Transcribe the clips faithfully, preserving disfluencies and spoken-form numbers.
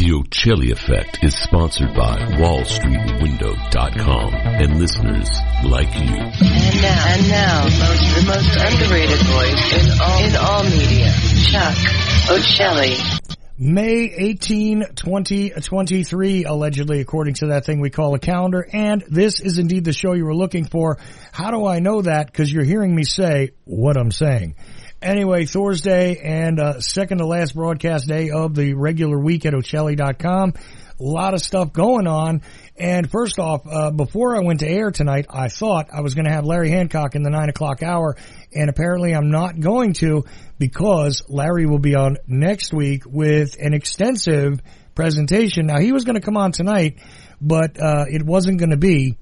The Ocelli Effect is sponsored by Wall Street Window dot com and listeners like you. And now, and now, the most, the most underrated voice in all, in all media, Chuck Ocelli. May eighteenth, twenty twenty-three, allegedly, according to that thing we call a calendar. And this is indeed the show you were looking for. How do I know that? Because you're hearing me say what I'm saying. Anyway, Thursday and uh, second to last broadcast day of the regular week at Ocelli dot com. A lot of stuff going on. And first off, uh, before I went to air tonight, I thought I was going to have Larry Hancock in the nine o'clock hour. And apparently I'm not going to, because Larry will be on next week with an extensive presentation. Now, he was going to come on tonight, but uh, it wasn't going to be.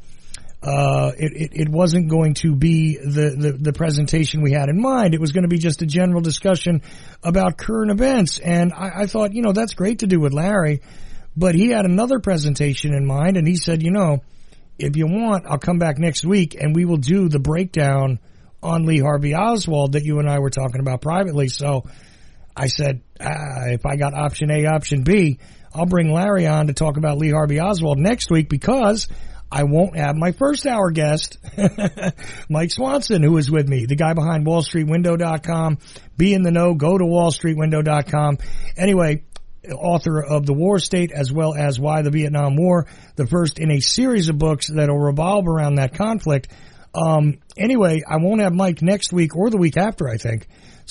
Uh, it, it, it wasn't going to be the, the, the presentation we had in mind. It was going to be just a general discussion about current events. And I, I thought, you know, that's great to do with Larry, but he had another presentation in mind, and he said, you know, if you want, I'll come back next week and we will do the breakdown on Lee Harvey Oswald that you and I were talking about privately. So I said, ah, if I got option A, option B, I'll bring Larry on to talk about Lee Harvey Oswald next week, because I won't have my first hour guest, Mike Swanson, who is with me, the guy behind Wall Street Window dot com. Be in the know, go to Wall Street Window dot com. Anyway, author of The War State, as well as Why the Vietnam War, the first in a series of books that will revolve around that conflict. Um, anyway, I won't have Mike next week or the week after, I think.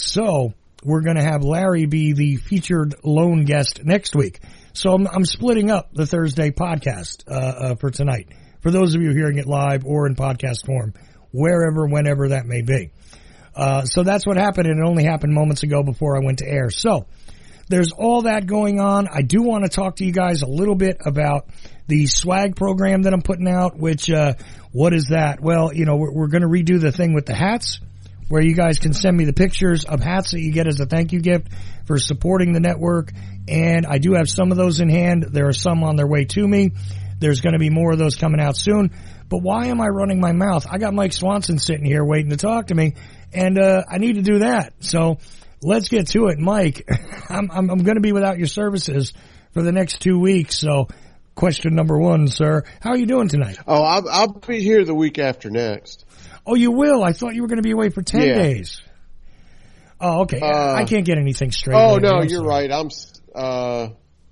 So we're going to have Larry be the featured lone guest next week. So I'm, I'm splitting up the Thursday podcast uh, uh, for tonight, for those of you hearing it live or in podcast form, wherever, whenever that may be. Uh, so that's what happened, and it only happened moments ago before I went to air. So there's all that going on. I do want to talk to you guys a little bit about the swag program that I'm putting out, which, uh, what is that? Well, you know, we're, we're going to redo the thing with the hats, where you guys can send me the pictures of hats that you get as a thank you gift for supporting the network. And I do have some of those in hand. There are some on their way to me. There's going to be more of those coming out soon. But why am I running my mouth? I got Mike Swanson sitting here waiting to talk to me, and uh, I need to do that. So let's get to it. Mike, I'm, I'm, I'm going to be without your services for the next two weeks. So question number one, sir, how are you doing tonight? Oh, I'll, I'll be here the week after next. Oh, you will? I thought you were going to be away for ten yeah. days. Oh, okay. Uh, I can't get anything straight. Oh, no, you're sorry. right. I'm, uh,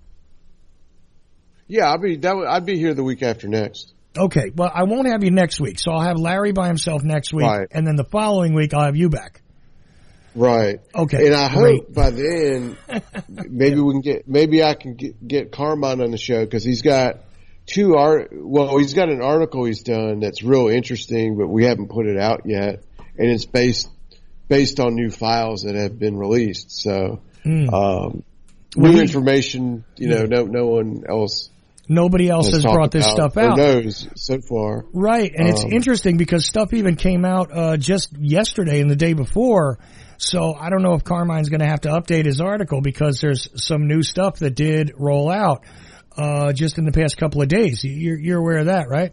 yeah, I'll be, that, I'd be here the week after next. Okay. Well, I won't have you next week. So I'll have Larry by himself next week. Right. And then the following week, I'll have you back. Right. Okay. And I great. hope by then, maybe yeah. we can get, maybe I can get, get Carmine on the show, because he's got two art, well, he's got an article he's done that's real interesting, but we haven't put it out yet. And it's based, based on new files that have been released. So, mm. um, new well, information, you know, no, no one else. Nobody else has, has brought this stuff out. knows so far. Right. And um, it's interesting because stuff even came out, uh, just yesterday and the day before. So I don't know if Carmine's going to have to update his article, because there's some new stuff that did roll out, uh, just in the past couple of days. You're, you're aware of that, right?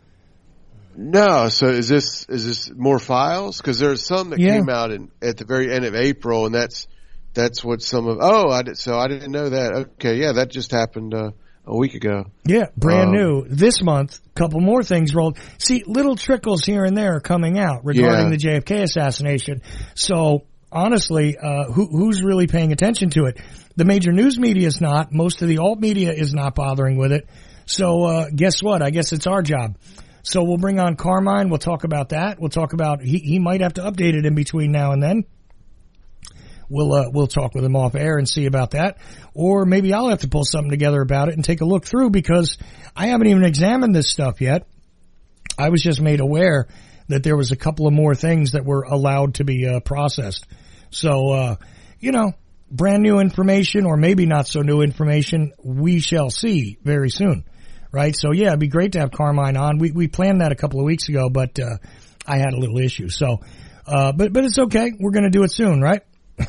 No. So is this, is this more files? Cause there's some that yeah. came out in, at the very end of April, and that's, that's what some of, oh, I did, so I didn't know that. Okay. Yeah. That just happened, uh, a week ago. Yeah. Brand um, new this month. Couple more things rolled. See, little trickles here and there are coming out regarding yeah. the J F K assassination. So honestly, uh, who, who's really paying attention to it? The major news media is not. Most of the alt media is not bothering with it. So, uh, guess what? I guess it's our job. So we'll bring on Carmine. We'll talk about that. We'll talk about, he, he might have to update it in between now and then. We'll, uh, we'll talk with him off air and see about that. Or maybe I'll have to pull something together about it and take a look through, because I haven't even examined this stuff yet. I was just made aware that there was a couple of more things that were allowed to be, uh, processed. So, uh, you know, brand new information, or maybe not so new information, we shall see very soon. Right? So yeah, it'd be great to have Carmine on. We, we planned that a couple of weeks ago, but, uh, I had a little issue. So, uh, but, but it's okay. We're going to do it soon, right?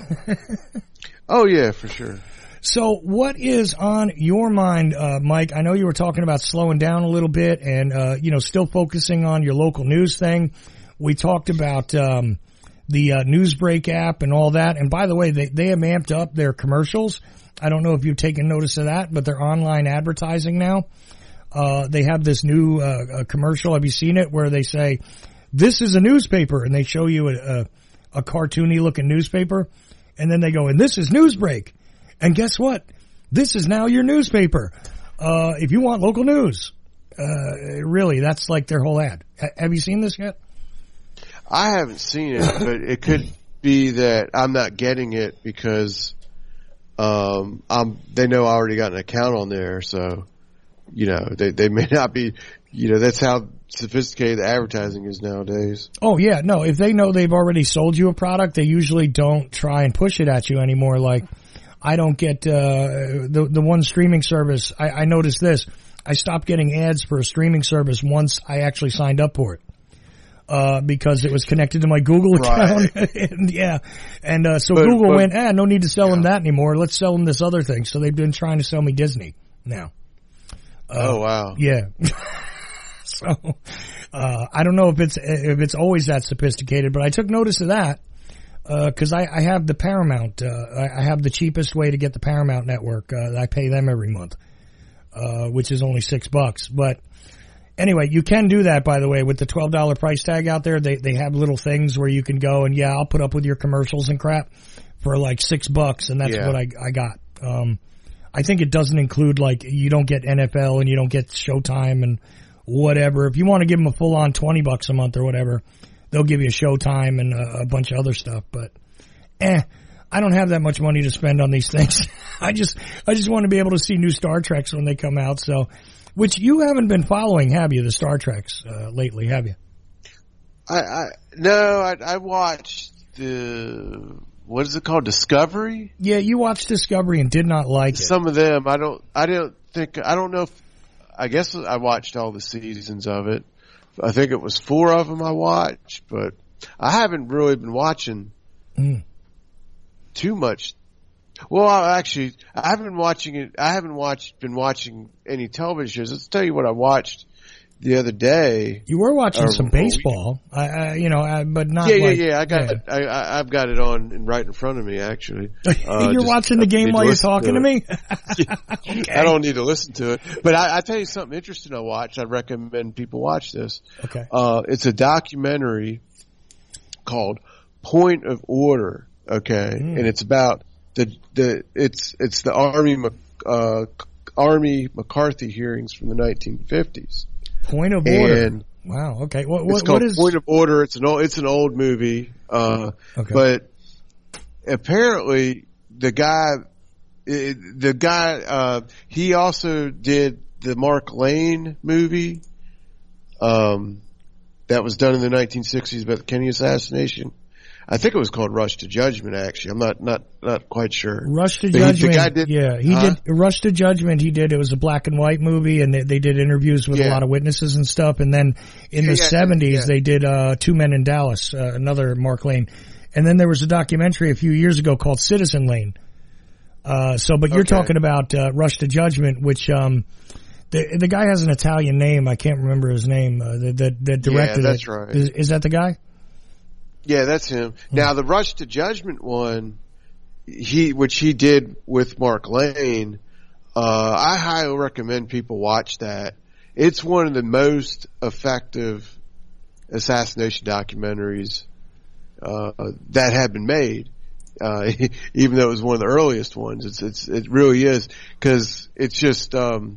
Oh yeah, for sure. So what is on your mind, uh, Mike? I know you were talking about slowing down a little bit and, uh, you know, still focusing on your local news thing. We talked about, um, the, uh, Newsbreak app and all that. And by the way, they, they have amped up their commercials. I don't know if you've taken notice of that, but they're online advertising now. Uh, they have this new uh, commercial. Have you seen it? Where they say, "This is a newspaper," and they show you a, a, a cartoony looking newspaper, and then they go, "And this is Newsbreak," and guess what? This is now your newspaper. Uh, if you want local news, uh, really, that's like their whole ad. H- have you seen this yet? I haven't seen it, but it could be that I'm not getting it because um, I'm. They know I already got an account on there, so you know they they may not be. You know, that's how sophisticated the advertising is nowadays. Oh yeah, no. If they know they've already sold you a product, they usually don't try and push it at you anymore. Like, I don't get uh, the the one streaming service. I, I noticed this. I stopped getting ads for a streaming service once I actually signed up for it. Uh, because it was connected to my Google account. Right. and yeah. And, uh, so but, Google but, went, ah, no need to sell yeah. them that anymore. Let's sell them this other thing. So they've been trying to sell me Disney now. Uh, oh, wow. Yeah. so, uh, I don't know if it's, if it's always that sophisticated, but I took notice of that, uh, cause I, I have the Paramount, uh, I, I have the cheapest way to get the Paramount network. Uh, I pay them every month, uh, which is only six bucks, but, anyway, you can do that, by the way, with the twelve dollars price tag out there. They they have little things where you can go and, yeah, I'll put up with your commercials and crap for like six bucks, and that's yeah. what I I got. Um, I think it doesn't include, like, you don't get N F L and you don't get Showtime and whatever. If you want to give them a full-on twenty bucks a month or whatever, they'll give you a Showtime and a, a bunch of other stuff. But, eh, I don't have that much money to spend on these things. I just I just want to be able to see new Star Treks when they come out, so... Which you haven't been following, have you, the Star Treks uh, lately, have you? I, I no, I, I watched the, what is it called, Discovery? Yeah, you watched Discovery and did not like it. Some of them, I don't, I don't think, I don't know if, I guess I watched all the seasons of it. I think it was four of them I watched, but I haven't really been watching mm. too much. Well, actually, I haven't been watching it. I haven't watched, been watching any television shows. Let's tell you what I watched the other day. You were watching or, some baseball, I, I, you know, I, but not. Yeah, like, yeah, yeah. I got yeah. it. I, I, I've got it on and right in front of me, actually. Uh, you're watching the game while you're talking to, to me. Okay. I don't need to listen to it, but I, I tell you something interesting. I watched. I recommend people watch this. Okay. Uh, it's a documentary called Point of Order. Okay, mm. and it's about. The the it's it's the Army uh, Army McCarthy hearings from the nineteen fifties. Point of Order. And wow. Okay. What what, it's called what is Point of Order? It's an old it's an old movie. Uh, okay. But apparently the guy the guy uh, he also did the Mark Lane movie. Um, that was done in the nineteen sixties about the Kennedy assassination. I think it was called Rush to Judgment, actually. I'm not, not, not quite sure. Rush to but Judgment. He, the guy did, yeah, he huh? did Rush to Judgment. He did. It was a black and white movie, and they, they did interviews with yeah. a lot of witnesses and stuff. And then in yeah, the yeah, seventies, yeah. they did uh Two Men in Dallas, uh, another Mark Lane. And then there was a documentary a few years ago called Citizen Lane. Uh, so, but you're okay. talking about uh, Rush to Judgment, which um, the the guy has an Italian name. I can't remember his name. Uh, that, that that directed yeah, that's it. right. Is, is that the guy? Yeah, that's him. Now the Rush to Judgment one, he which he did with Mark Lane, uh, I highly recommend people watch that. It's one of the most effective assassination documentaries uh, that have been made. Uh, even though it was one of the earliest ones, it's it's it really is because it's just um,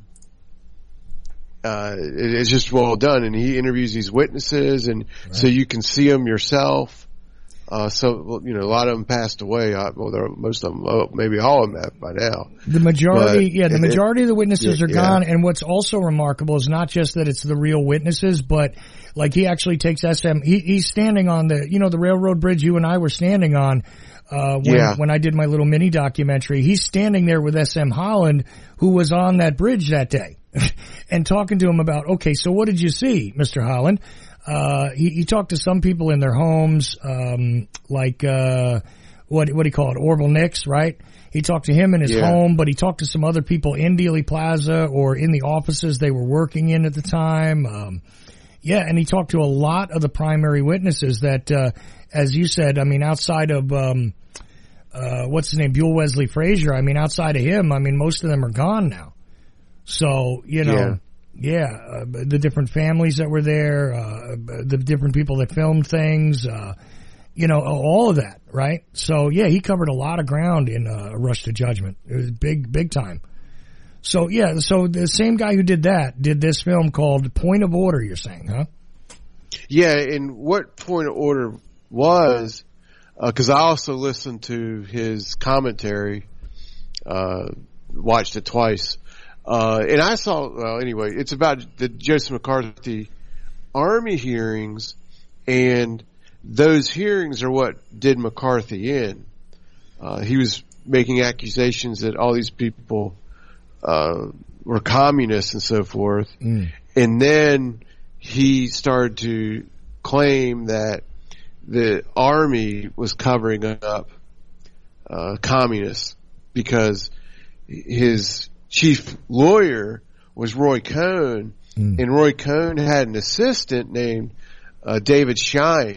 Uh, it, it's just well done, and he interviews these witnesses, and right. so you can see them yourself. Uh, so, you know, a lot of them passed away. I, well, there, most of them, oh, maybe all of them have by now. The majority, but, yeah, the majority it, of the witnesses yeah, are gone. Yeah. And what's also remarkable is not just that it's the real witnesses, but like he actually takes S M, he, he's standing on the, you know, the railroad bridge you and I were standing on, uh, when, yeah. when I did my little mini documentary. He's standing there with S M Holland, who was on that bridge that day. And talking to him about, okay, so what did you see, Mister Holland? Uh, he, he talked to some people in their homes, um, like, uh, what, what do you call it? Orville Nix, right? He talked to him in his yeah. home, but he talked to some other people in Dealey Plaza or in the offices they were working in at the time. Um, yeah, and he talked to a lot of the primary witnesses that, uh, as you said, I mean, outside of, um, uh, what's his name? Buell Wesley Frazier. I mean, outside of him, I mean, most of them are gone now. So, you know, yeah, yeah uh, the different families that were there, uh, the different people that filmed things, uh, you know, all of that, right? So, yeah, he covered a lot of ground in uh, Rush to Judgment. It was big, big time. So, yeah, so the same guy who did that did this film called Point of Order, you're saying, huh? Yeah, and what Point of Order was, because uh, I also listened to his commentary, uh, watched it twice, uh, and I saw, well, anyway, it's about the Joseph McCarthy Army hearings, and those hearings are what did McCarthy in. Uh, he was making accusations that all these people uh, were communists and so forth. Mm. And then he started to claim that the Army was covering up uh, communists because his chief lawyer was Roy Cohn, mm. and Roy Cohn had an assistant named uh, David Shine,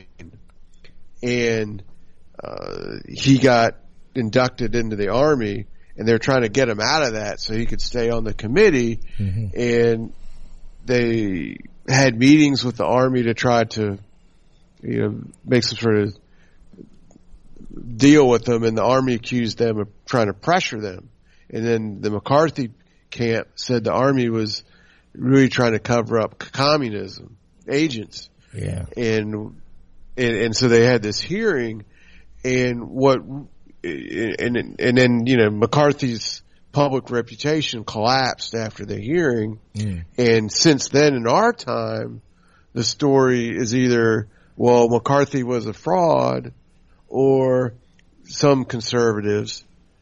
and uh, he got inducted into the Army, and they're trying to get him out of that so he could stay on the committee. Mm-hmm. And they had meetings with the Army to try to, you know, make some sort of deal with them, and the Army accused them of trying to pressure them. And then the McCarthy camp said the Army was really trying to cover up communism agents. Yeah. And and, and so they had this hearing, and what and and then, you know, McCarthy's public reputation collapsed after the hearing. Mm. And since then, in our time, the story is either, well, McCarthy was a fraud, or some conservatives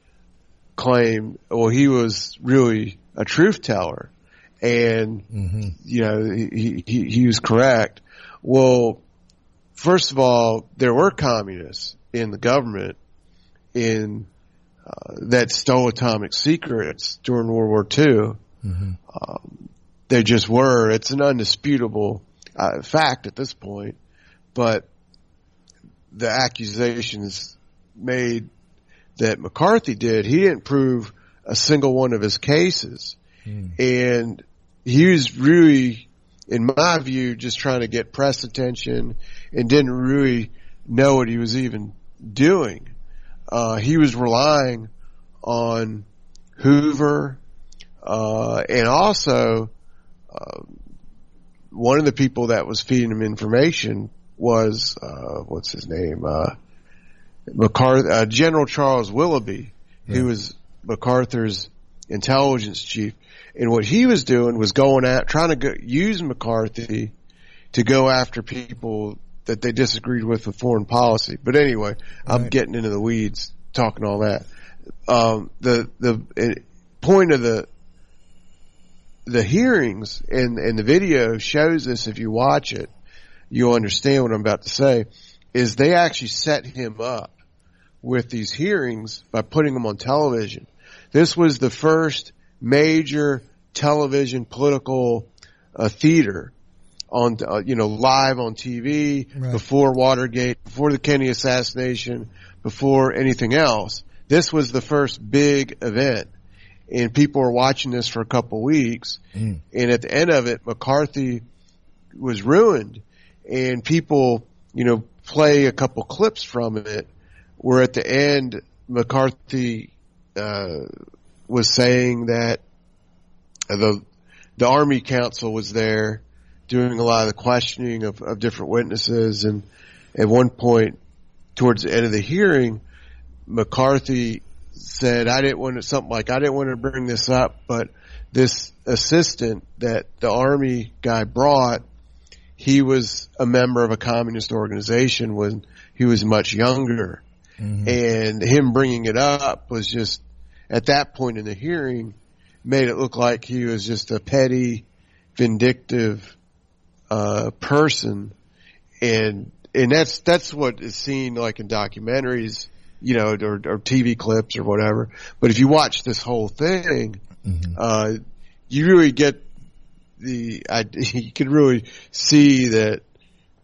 claim, well, he was really a truth teller, and mm-hmm. you know, he, he he was correct. Well, first of all, there were communists in the government in uh, that stole atomic secrets during World War Two. Mm-hmm. Um, they just were. It's an undisputable uh, fact at this point. But the accusations made that McCarthy did, he didn't prove a single one of his cases. Mm. And he was really, in my view, just trying to get press attention and didn't really know what he was even doing. Uh, he was relying on Hoover, uh, and also, uh, one of the people that was feeding him information was, uh, what's his name? Uh, MacArthur, uh, General Charles Willoughby, yeah. who was MacArthur's intelligence chief. And what he was doing was going out, trying to go, use McCarthy to go after people that they disagreed with with foreign policy. But anyway, right. I'm getting into the weeds, talking all that. Um, the, the point of the, the hearings and, and the video shows this. If you watch it, you'll understand what I'm about to say, is they actually set him up with these hearings by putting them on television. This was the first major television political uh, theater on, uh, you know, live on T V, right. before Watergate, before the Kennedy assassination, before anything else. This was the first big event, and people were watching this for a couple weeks. Mm. And at the end of it, McCarthy was ruined, and people, you know, play a couple clips from it, where at the end McCarthy uh, was saying that the the Army Council was there doing a lot of the questioning of, of different witnesses, and at one point towards the end of the hearing, McCarthy said, I didn't want to, something like, I didn't want to bring this up, but this assistant that the Army guy brought, he was a member of a communist organization when he was much younger. Mm-hmm. And him bringing it up was just, at that point in the hearing, made it look like he was just a petty, vindictive uh person. And and that's that's what is seen like in documentaries, you know, or, or T V clips or whatever. But if you watch this whole thing, mm-hmm. uh you really get the, I, you can really see that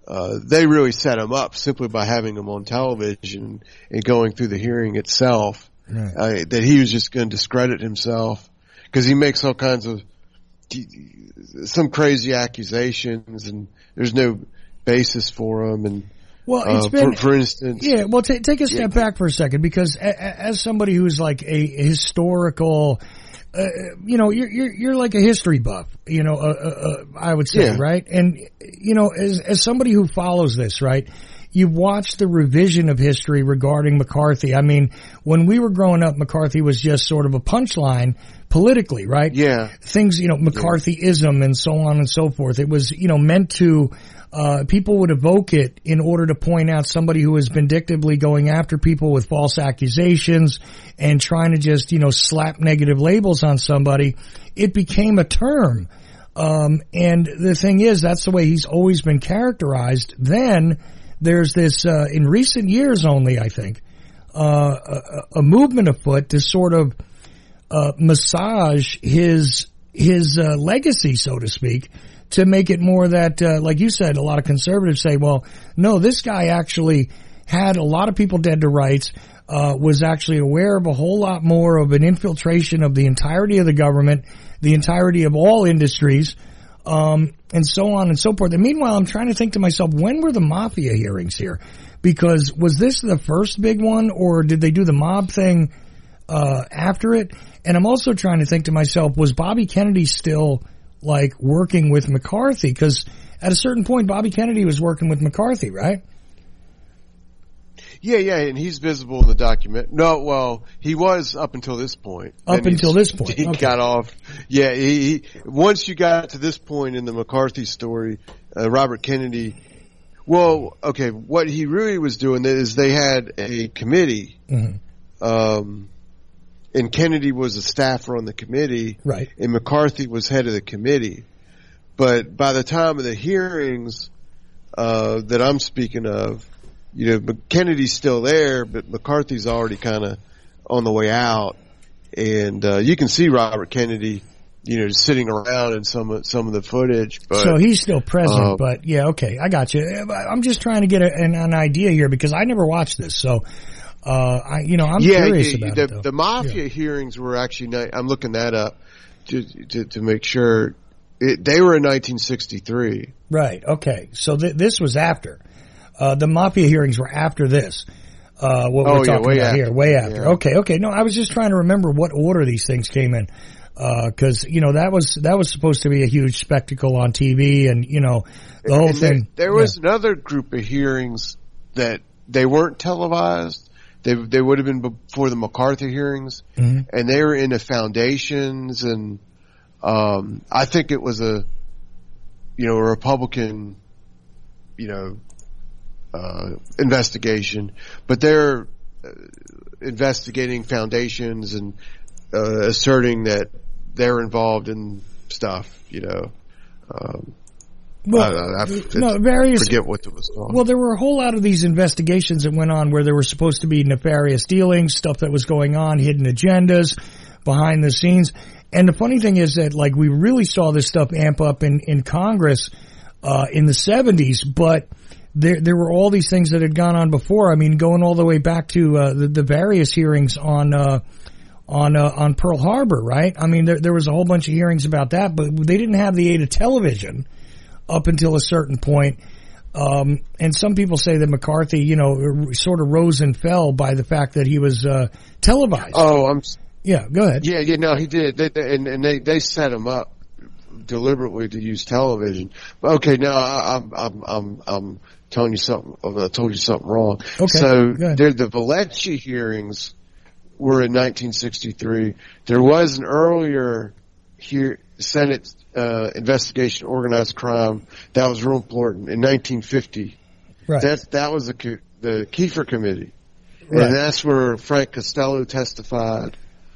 uh, they really set him up simply by having him on television and going through the hearing itself. Right. Uh, that he was just going to discredit himself because he makes all kinds of some crazy accusations and there's no basis for them. And well, it's uh, been, for, for instance, yeah. Well, t- take a step yeah. back for a second because a- a- as somebody who's like a historical, uh, you know, you're, you're you're like a history buff, you know. Uh, uh, uh, I would say, yeah. right? And you know, as as somebody who follows this, right? You watch the revision of history regarding McCarthy. I mean, when we were growing up, McCarthy was just sort of a punchline politically, right? Yeah. Things, you know, McCarthyism and so on and so forth. It was, you know, meant to, uh, people would evoke it in order to point out somebody who was vindictively going after people with false accusations and trying to just, you know, slap negative labels on somebody. It became a term. Um, and the thing is, that's the way he's always been characterized. Then, there's this, uh, in recent years only, I think, uh, a, a movement afoot to sort of, uh, massage his, his, uh, legacy, so to speak, to make it more that, uh, like you said, a lot of conservatives say, well, no, this guy actually had a lot of people dead to rights, uh, was actually aware of a whole lot more of an infiltration of the entirety of the government, the entirety of all industries, Um, and so on and so forth. And meanwhile, I'm trying to think to myself, when were the mafia hearings here? Because was this the first big one, or did they do the mob thing, uh, after it? And I'm also trying to think to myself, was Bobby Kennedy still, like, working with McCarthy? Because at a certain point, Bobby Kennedy was working with McCarthy, right? Yeah, yeah, and he's visible in the document. No, well, he was up until this point. Up until this point, he okay. got off. Yeah, he, he once you got to this point in the McCarthy story, uh, Robert Kennedy. Well, okay, what he really was doing is they had a committee, mm-hmm. um, and Kennedy was a staffer on the committee, right? And McCarthy was head of the committee. But by the time of the hearings uh, that I'm speaking of. You know, Kennedy's still there, but McCarthy's already kind of on the way out, and uh, you can see Robert Kennedy, you know, sitting around in some of some of the footage. But, so he's still present, uh, but yeah, okay, I got you. I'm just trying to get a, an, an idea here because I never watched this, so uh, I, you know, I'm yeah, curious yeah, about the, it. Though. The mafia yeah. hearings were actually. I'm looking that up to to, to make sure it, they were in nineteen sixty-three. Right. Okay. So th- this was after. Uh, the mafia hearings were after this, uh, what oh, we're talking yeah, about after. here, way after. Yeah. Okay, okay. No, I was just trying to remember what order these things came in. Uh, cause, you know, that was, that was supposed to be a huge spectacle on T V and, you know, the whole and thing. There, there was yeah. another group of hearings that they weren't televised. They, they would have been before the McCarthy hearings, mm-hmm. and they were in the foundations and, um, I think it was a, you know, a Republican, you know, Uh, investigation, but they're uh, investigating foundations and uh, asserting that they're involved in stuff, you know. Um, well, I, I, I no, various, forget what it was called. Well, there were a whole lot of these investigations that went on where there were supposed to be nefarious dealings, stuff that was going on, hidden agendas behind the scenes. And the funny thing is that, like, we really saw this stuff amp up in, in Congress uh, in the seventies, but There, there were all these things that had gone on before. I mean, going all the way back to uh, the, the various hearings on uh, on uh, on Pearl Harbor, right? I mean, there, there was a whole bunch of hearings about that, but they didn't have the aid of television up until a certain point. Um, and some people say that McCarthy, you know, sort of rose and fell by the fact that he was uh, televised. Oh, I'm. Yeah, go ahead. Yeah, yeah, no, he did, they, they, and, and they they set him up deliberately to use television. But okay, now I, I'm I'm I'm I'm telling you something. I told you something wrong. Okay, so there, the Vellecci hearings were in nineteen sixty-three. There was an earlier here Senate uh, investigation of organized crime that was real important in nineteen fifty. Right. That that was the the Kiefer Committee, right. And that's where Frank Costello testified.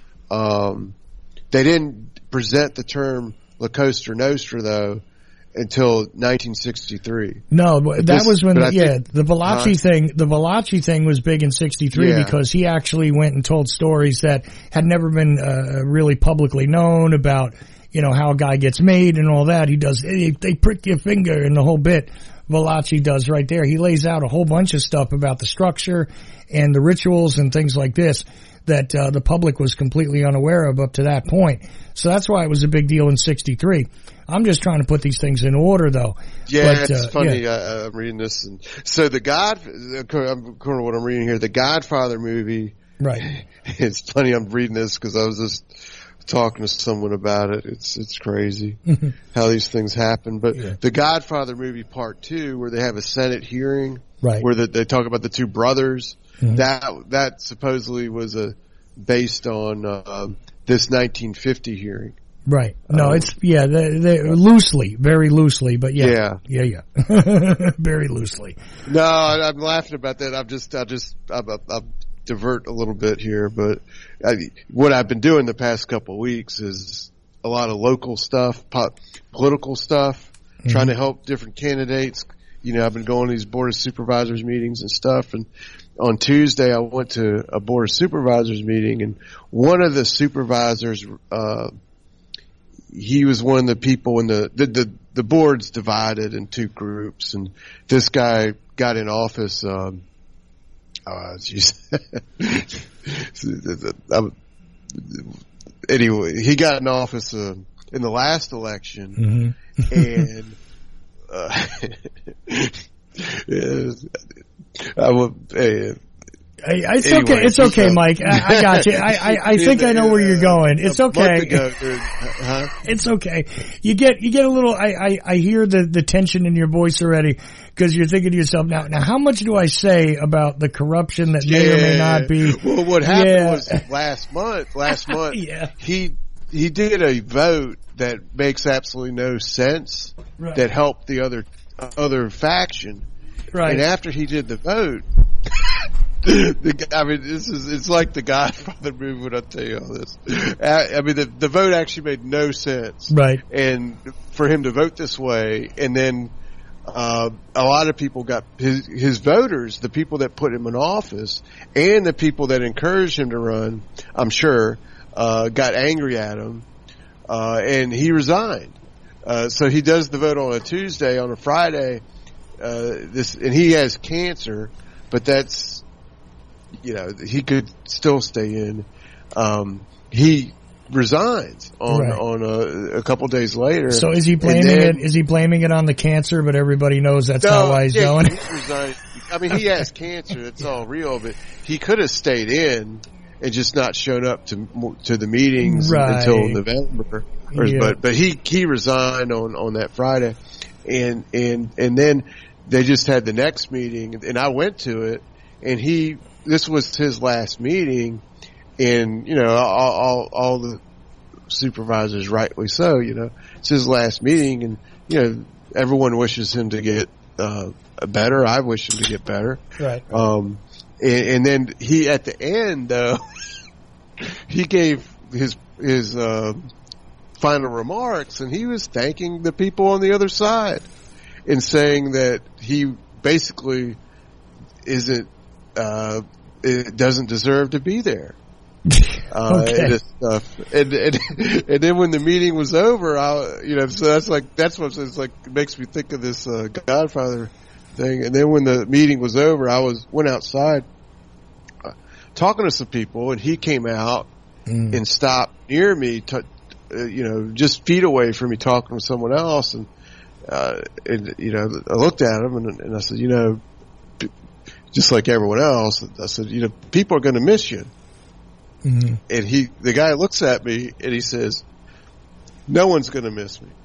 Um, they didn't present the term La Cosa Nostra though until nineteen sixty-three. No, that this, was when, the, yeah, think, the Vellecci uh, thing, the Vellecci thing was big in sixty-three yeah. because he actually went and told stories that had never been uh, really publicly known about, you know, how a guy gets made and all that. He does, they, they prick your finger and the whole bit. Valachi does right there. He lays out a whole bunch of stuff about the structure and the rituals and things like this that uh, the public was completely unaware of up to that point. So that's why it was a big deal in sixty-three. I'm just trying to put these things in order, though. Yeah, but, it's uh, funny. yeah. I, I'm reading this, and so the God, according to what I'm reading here, the Godfather movie. Right. It's funny. I'm reading this because I was just talking to someone about it. It's it's crazy how these things happen. But yeah. the Godfather movie Part Two, where they have a Senate hearing, right, where the, they talk about the two brothers. Mm-hmm. That that supposedly was a based on uh, this nineteen fifty hearing. Right. No, um, it's, yeah, they, they, loosely, very loosely, but yeah. Yeah. Yeah, yeah. Very loosely. No, I, I'm laughing about that. I'm just, I just, I'm, I'm divert a little bit here, but I, what I've been doing the past couple of weeks is a lot of local stuff, po- political stuff, mm-hmm. trying to help different candidates. You know, I've been going to these board of supervisors meetings and stuff, and on Tuesday I went to a board of supervisors meeting, and one of the supervisors, uh, he was one of the people in the, the, the, the board's divided in two groups, and this guy got in office, um, uh, geez. Anyway, he got in office, uh, in the last election, mm-hmm. and, uh, I will, uh, It's anyway, okay. It's okay, Mike. I, I got you. I, I, I think I know where you're going. It's okay. Ago, huh? It's okay. You get, you get a little, I, I, I hear the, the tension in your voice already because you're thinking to yourself, now, now how much do I say about the corruption that may yeah. or may not be? Well, what happened yeah. was last month, last month, yeah. he, he did a vote that makes absolutely no sense right. that helped the other, other faction. Right. And after he did the vote, The, I mean, this is, it's like the Godfather movie when I tell you all this. I, I mean, the, the vote actually made no sense. Right. And for him to vote this way, and then, uh, a lot of people got, his, his voters, the people that put him in office, and the people that encouraged him to run, I'm sure, uh, got angry at him, uh, and he resigned. Uh, so he does the vote on a Tuesday, on a Friday, uh, this, and he has cancer, but that's, you know, he could still stay in. Um, he resigns on, right. on a, a couple days later. So is he blaming then, it, is he blaming it on the cancer, but everybody knows that's no, not why he's yeah, doing he it? resigned. I mean, he has cancer. It's all real, but he could have stayed in and just not shown up to, to the meetings right. until November. Or, yeah. But, but he, he resigned on, on that Friday. And, and, and then they just had the next meeting, and I went to it, and he, this was his last meeting, and, you know, all, all, all the supervisors, rightly so, you know, it's his last meeting, and, you know, everyone wishes him to get, uh, better. I wish him to get better. Right. Um, and, and then he, at the end, though, he gave his, his, uh, final remarks, and he was thanking the people on the other side and saying that he basically isn't, uh, it doesn't deserve to be there. Uh, okay. and, this stuff. And, and, and then when the meeting was over, I, you know, so that's like, that's what it's like, it makes me think of this, uh, Godfather thing. And then when the meeting was over, I was, went outside uh, talking to some people, and he came out mm. and stopped near me, t- uh, you know, just feet away from me talking to someone else. And, uh, and, you know, I looked at him and, and I said, you know, just like everyone else, I said, you know, people are going to miss you. Mm-hmm. And he, the guy looks at me and he says, no one's going to miss me.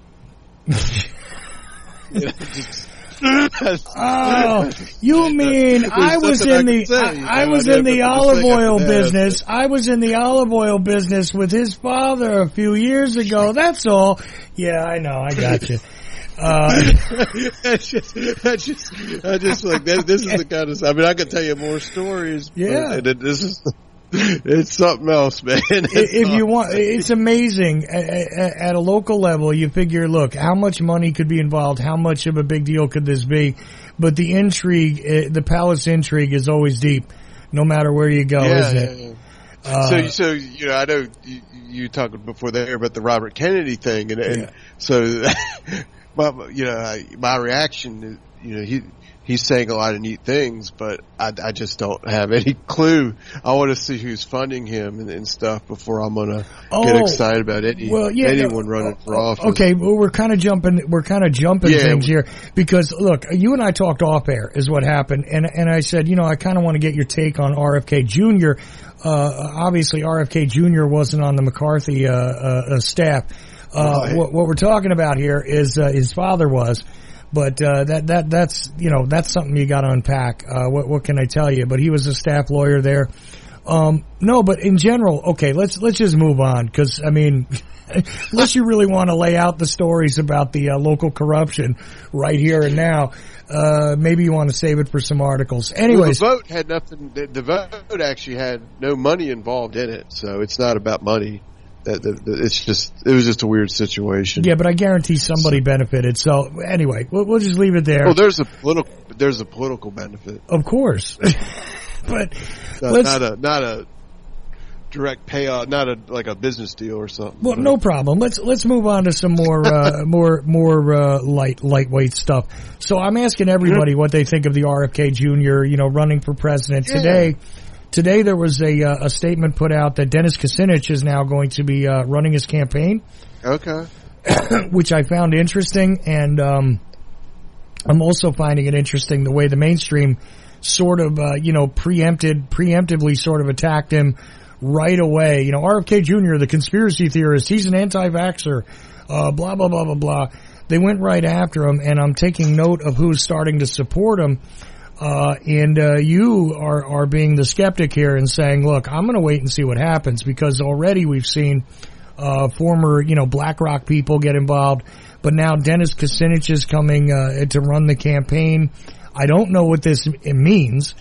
You know, just, oh, you mean I was in the, say, I, I was in the olive oil business. I was in the olive oil business with his father a few years ago. That's all. Yeah, I know. I got you. Uh, I just, I just, I just like that, this is the kind of, I mean, I could tell you more stories. Yeah. But, and this is, it's something else, man. It's if you want, it's amazing. At, at a local level, you figure, look, how much money could be involved? How much of a big deal could this be? But the intrigue, the palace intrigue is always deep, no matter where you go, yeah, isn't yeah, it? Yeah. Uh, so, so, you know, I know you, you talked before there about the Robert Kennedy thing, and, and Yeah. so, but you know, I, my reaction is, you know, he he's saying a lot of neat things, but I, I just don't have any clue. I want to see who's funding him and, and stuff before I'm gonna Oh, get excited about any well, yeah, anyone no, running for oh, office. Okay, well, we're kind of jumping. We're kind of jumping Yeah. things here because look, you and I talked off air is what happened, and and I said, you know, I kind of want to get your take on R F K Junior Uh, obviously, R F K Junior wasn't on the McCarthy uh, uh, uh, staff. Uh, Right. what, what we're talking about here is uh, his father was. But uh, that that that's you know that's something you got to unpack. Uh, what what can I tell you? But he was a staff lawyer there. Um, no, but in general, okay, let's let's just move on because I mean, unless you really want to lay out the stories about the uh, local corruption right here and now, uh, maybe you want to save it for some articles. Anyways, well, the vote had nothing. The, the vote actually had no money involved in it, so it's not about money. That, that, that it's just it was just a weird situation. yeah, but I guarantee somebody benefited. So anyway, we'll, we'll just leave it there. Well, there's a political there's a political benefit. Of course, but Not, let's. not a not a direct payoff, not a like a business deal or something. Well, but- no problem. Let's let's move on to some more uh, more more uh, light lightweight stuff. So I'm asking everybody what they think of the R F K Junior, you know, running for president Yeah. today. Today there was a uh, a statement put out that Dennis Kucinich is now going to be uh, running his campaign, Okay. which I found interesting, and um, I'm also finding it interesting the way the mainstream sort of uh, you know preempted preemptively sort of attacked him right away. You know, R F K Junior, the conspiracy theorist, he's an anti-vaxxer, uh, blah, blah, blah, blah, blah. They went right after him, and I'm taking note of who's starting to support him. Uh, and, uh, you are, are being the skeptic here and saying, look, I'm going to wait and see what happens because already we've seen, uh, former, you know, BlackRock people get involved, but now Dennis Kucinich is coming, uh, to run the campaign. I don't know what this it means.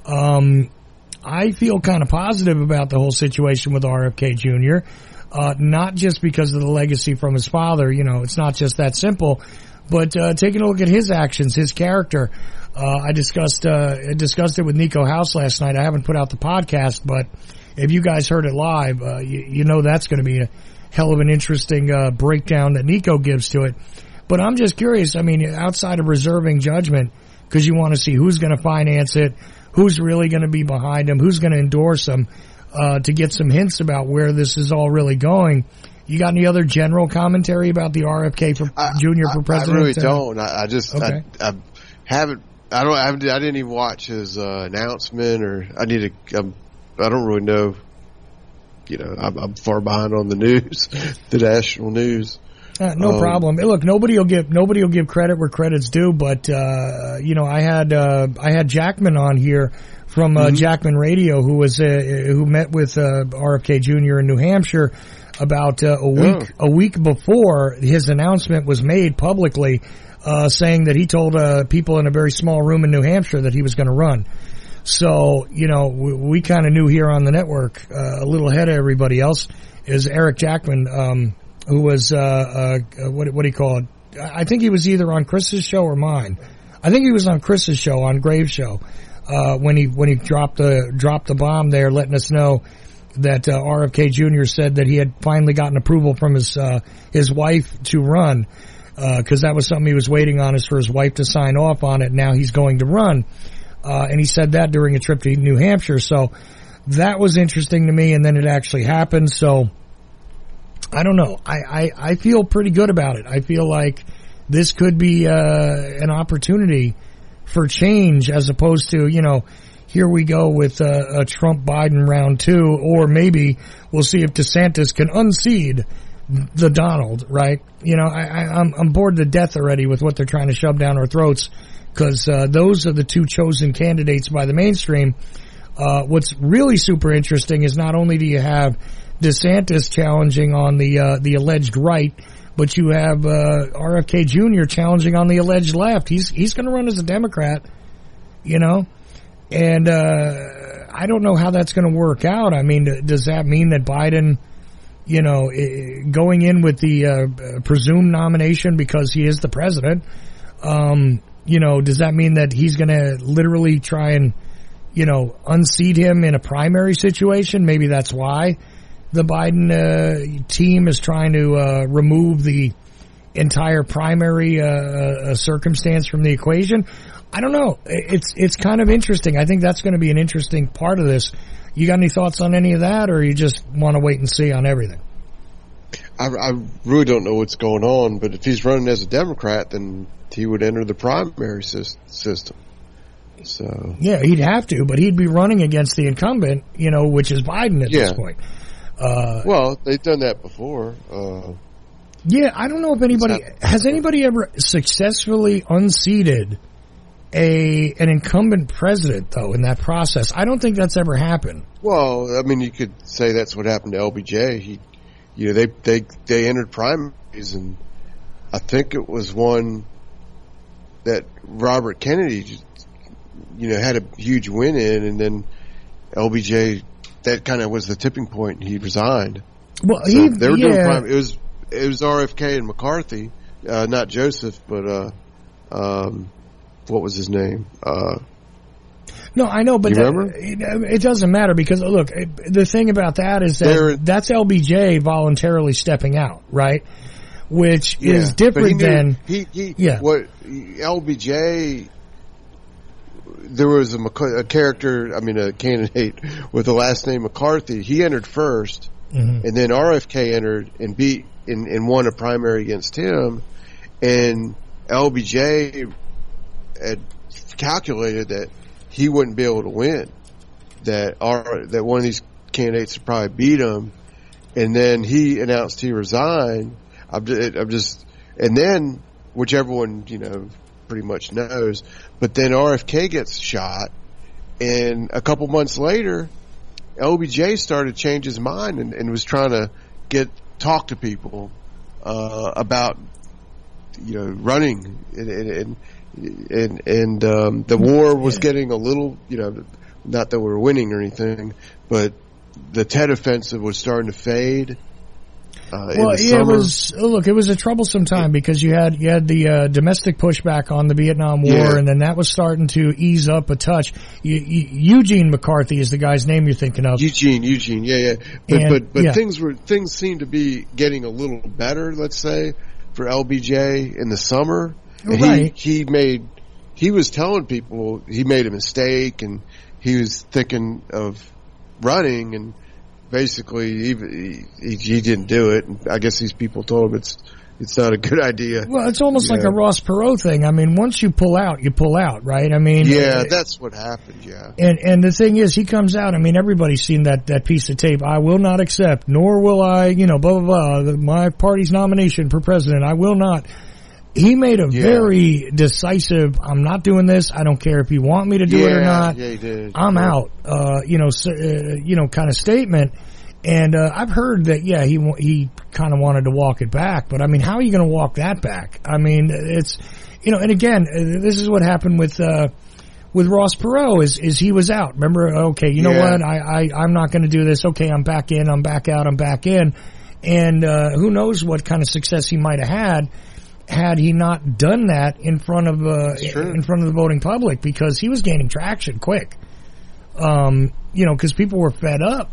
Um, I feel kind of positive about the whole situation with R F K Junior, uh, not just because of the legacy from his father, you know, it's not just that simple, but, uh, taking a look at his actions, his character. Uh, I discussed, uh, I discussed it with Nico House last night. I haven't put out the podcast, but if you guys heard it live, uh, you, you know that's going to be a hell of an interesting, uh, breakdown that Nico gives to it. But I'm just curious, I mean, outside of reserving judgment, because you want to see who's going to finance it, who's really going to be behind him, who's going to endorse him, uh, to get some hints about where this is all really going. You got any other general commentary about the R F K for I, Junior I, for president? I really don't. I, I just Okay. I, I haven't. I don't. I, haven't, I didn't even watch his uh, announcement, or I need to. I'm, I don't really know. You know, I'm, I'm far behind on the news, the national news. Uh, no Um, problem. Look, nobody will give nobody will give credit where credit's due, but uh, you know, I had uh, I had Jackman on here from uh, Mm-hmm. Jackman Radio, who was uh, who met with uh, R F K Junior in New Hampshire about uh, a week Oh. a week before his announcement was made publicly, uh, saying that he told uh, people in a very small room in New Hampshire that he was going to run. So, you know, we, we kind of knew here on the network, uh, a little ahead of everybody else, is Eric Jackman, um, who was, uh, uh, what, what do you call it? I think he was either on Chris's show or mine. I think he was on Chris's show, on Graves' show, uh, when he, when he dropped the, dropped the bomb there, letting us know that, uh, R F K Junior said that he had finally gotten approval from his, uh, his wife to run, uh, cause that was something he was waiting on, is for his wife to sign off on it. Now he's going to run. Uh, and he said that during a trip to New Hampshire. So that was interesting to me. And then it actually happened. So I don't know. I, I, I feel pretty good about it. I feel like this could be, uh, an opportunity for change as opposed to, you know, here we go with uh, a Trump Biden round two, or maybe we'll see if DeSantis can unseat the Donald, right? You know, I, I, I'm, I'm bored to death already with what they're trying to shove down our throats. Because uh, those are the two chosen candidates by the mainstream. Uh, what's really super interesting is not only do you have DeSantis challenging on the uh, the alleged right, but you have uh, R F K Junior challenging on the alleged left. He's he's going to run as a Democrat, you know, and uh, I don't know how that's going to work out. I mean, does that mean that Biden, you know, going in with the uh, presumed nomination because he is the president? Um, You know, does that mean that he's going to literally try and, you know, unseat him in a primary situation? Maybe that's why. the Biden uh, team is trying to uh, remove the entire primary uh, uh, circumstance from the equation. I don't know. It's it's kind of interesting. I think that's going to be an interesting part of this. You got any thoughts on any of that, or you just want to wait and see on everything? I, I really don't know what's going on, but if he's running as a Democrat, then he would enter the primary system. So yeah, he'd have to, but he'd be running against the incumbent, you know, which is Biden at yeah. this point. Uh, well, they've done that before. Uh, yeah, I don't know if anybody has anybody ever successfully unseated a an incumbent president though in that process. I don't think that's ever happened. Well, I mean, you could say that's what happened to L B J. He, you know, they they they entered primaries, and I think it was one that Robert Kennedy, you know, had a huge win in, and then L B J, that kind of was the tipping point, and he resigned. Well, so he, they were yeah. doing prime. It was it was R F K and McCarthy, uh, not Joseph, but uh, um, what was his name? Uh, no, I know, but you that, remember? It, it doesn't matter because look, the thing about that is that They're, that's L B J voluntarily stepping out, right? Which yeah, is different he knew, than he, he yeah. What L B J? There was a, a character, I mean, a candidate with the last name McCarthy. He entered first, mm-hmm. and then R F K entered and beat and, and won a primary against him. And L B J had calculated that he wouldn't be able to win. That our, that one of these candidates would probably beat him, and then he announced he resigned. I'm just, I'm just, and then which everyone you know pretty much knows. But then R F K gets shot, and a couple months later, L B J started to change his mind and, and was trying to get talk to people uh, about you know running, and and and, and um, the war was getting a little you know not that we were winning or anything, but the Tet Offensive was starting to fade. Uh, well, yeah, summer. it was. Look, it was a troublesome time because you had you had the uh, domestic pushback on the Vietnam War, yeah. and then that was starting to ease up a touch. You, you, Eugene McCarthy is the guy's name you're thinking of. Eugene, Eugene, yeah, yeah. But and, but, but yeah. things were things seemed to be getting a little better. Let's say for L B J in the summer, and right. he he made he was telling people he made a mistake, and he was thinking of running and. Basically, he, he he didn't do it. I guess these people told him it's it's not a good idea. Well, it's almost yeah. like a Ross Perot thing. I mean, once you pull out, you pull out, right? I mean, yeah, that's what happened. Yeah, and and the thing is, he comes out. I mean, everybody's seen that that piece of tape. I will not accept, nor will I, you know, blah blah blah. My party's nomination for president. I will not. He made a yeah. very decisive, I'm not doing this. I don't care if you want me to do yeah, it or not. Yeah, he did. I'm yeah. out. Uh, you know, so, uh, you know, kind of statement. And, uh, I've heard that, yeah, he, he kind of wanted to walk it back, but I mean, how are you going to walk that back? I mean, it's, you know, and again, this is what happened with, uh, with Ross Perot is, is he was out. Remember, okay, you know yeah. what? I, I, I'm not going to do this. Okay, I'm back in, I'm back out, I'm back in. And, uh, who knows what kind of success he might have had. Had he not done that in front of uh, in front of the voting public, because he was gaining traction quick, um, you know, because people were fed up,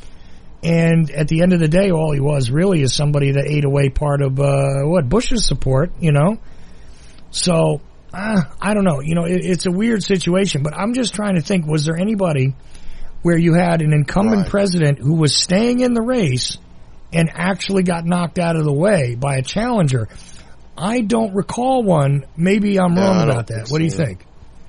and at the end of the day, all he was really is somebody that ate away part of uh, what Bush's support, you know. So uh, I don't know, you know, it, it's a weird situation, but I'm just trying to think: was there anybody where you had an incumbent right. president who was staying in the race and actually got knocked out of the way by a challenger? I don't recall one. Maybe I'm no, wrong about that. So. What do you think?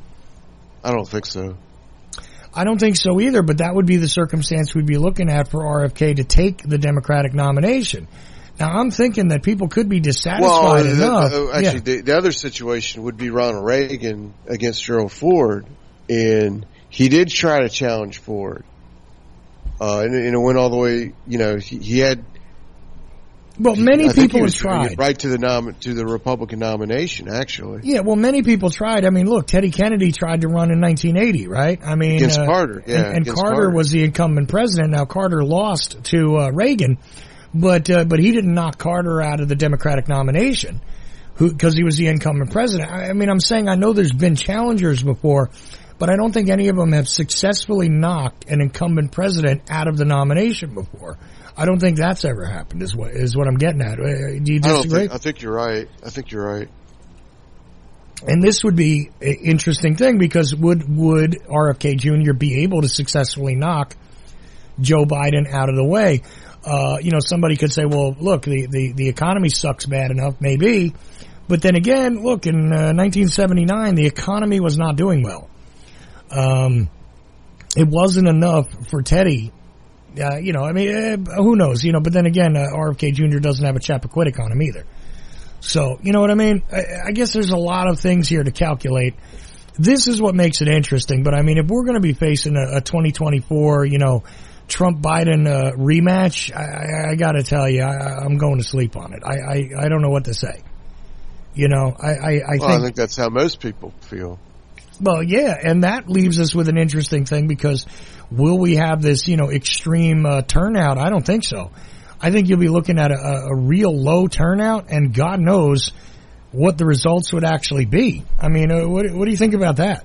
I don't think so. I don't think so either, but that would be the circumstance we'd be looking at for R F K to take the Democratic nomination. Now, I'm thinking that people could be dissatisfied well, the, enough. The, actually, yeah. the, the other situation would be Ronald Reagan against Gerald Ford, and he did try to challenge Ford. Uh, and, and it went all the way, you know, he, he had Well, many I think people he was have tried. right to the nom- to the Republican nomination, actually. Yeah, well, many people tried. I mean, look, Teddy Kennedy tried to run in nineteen eighty, right? I mean, against uh, Carter, yeah, and, and against Carter, Carter was the incumbent president. Now Carter lost to uh, Reagan, but uh, but he didn't knock Carter out of the Democratic nomination, because he was the incumbent president. I, I mean, I'm saying I know there's been challengers before, but I don't think any of them have successfully knocked an incumbent president out of the nomination before. I don't think that's ever happened. Is what is what I'm getting at. Do you disagree? I, don't think, I think you're right. I think you're right. And this would be an interesting thing because would would R F K Junior be able to successfully knock Joe Biden out of the way? Uh, you know, somebody could say, well, look, the, the, the economy sucks bad enough, maybe. But then again, look, in uh, nineteen seventy-nine, the economy was not doing well. Um, it wasn't enough for Teddy. Uh, you know, I mean, uh, who knows? You know, but then again, uh, R F K Junior doesn't have a Chappaquiddick on him either. So, you know what I mean? I, I guess there's a lot of things here to calculate. This is what makes it interesting. But I mean, if we're going to be facing a, a twenty twenty-four, you know, Trump-Biden uh, rematch, I, I, I got to tell you, I, I'm going to sleep on it. I, I, I don't know what to say. You know, I, I, I well, think... I think that's how most people feel. Well, yeah, and that leaves us with an interesting thing because will we have this, you know, extreme uh, turnout? I don't think so. I think you'll be looking at a, a real low turnout, and God knows what the results would actually be. I mean, uh, what, what do you think about that?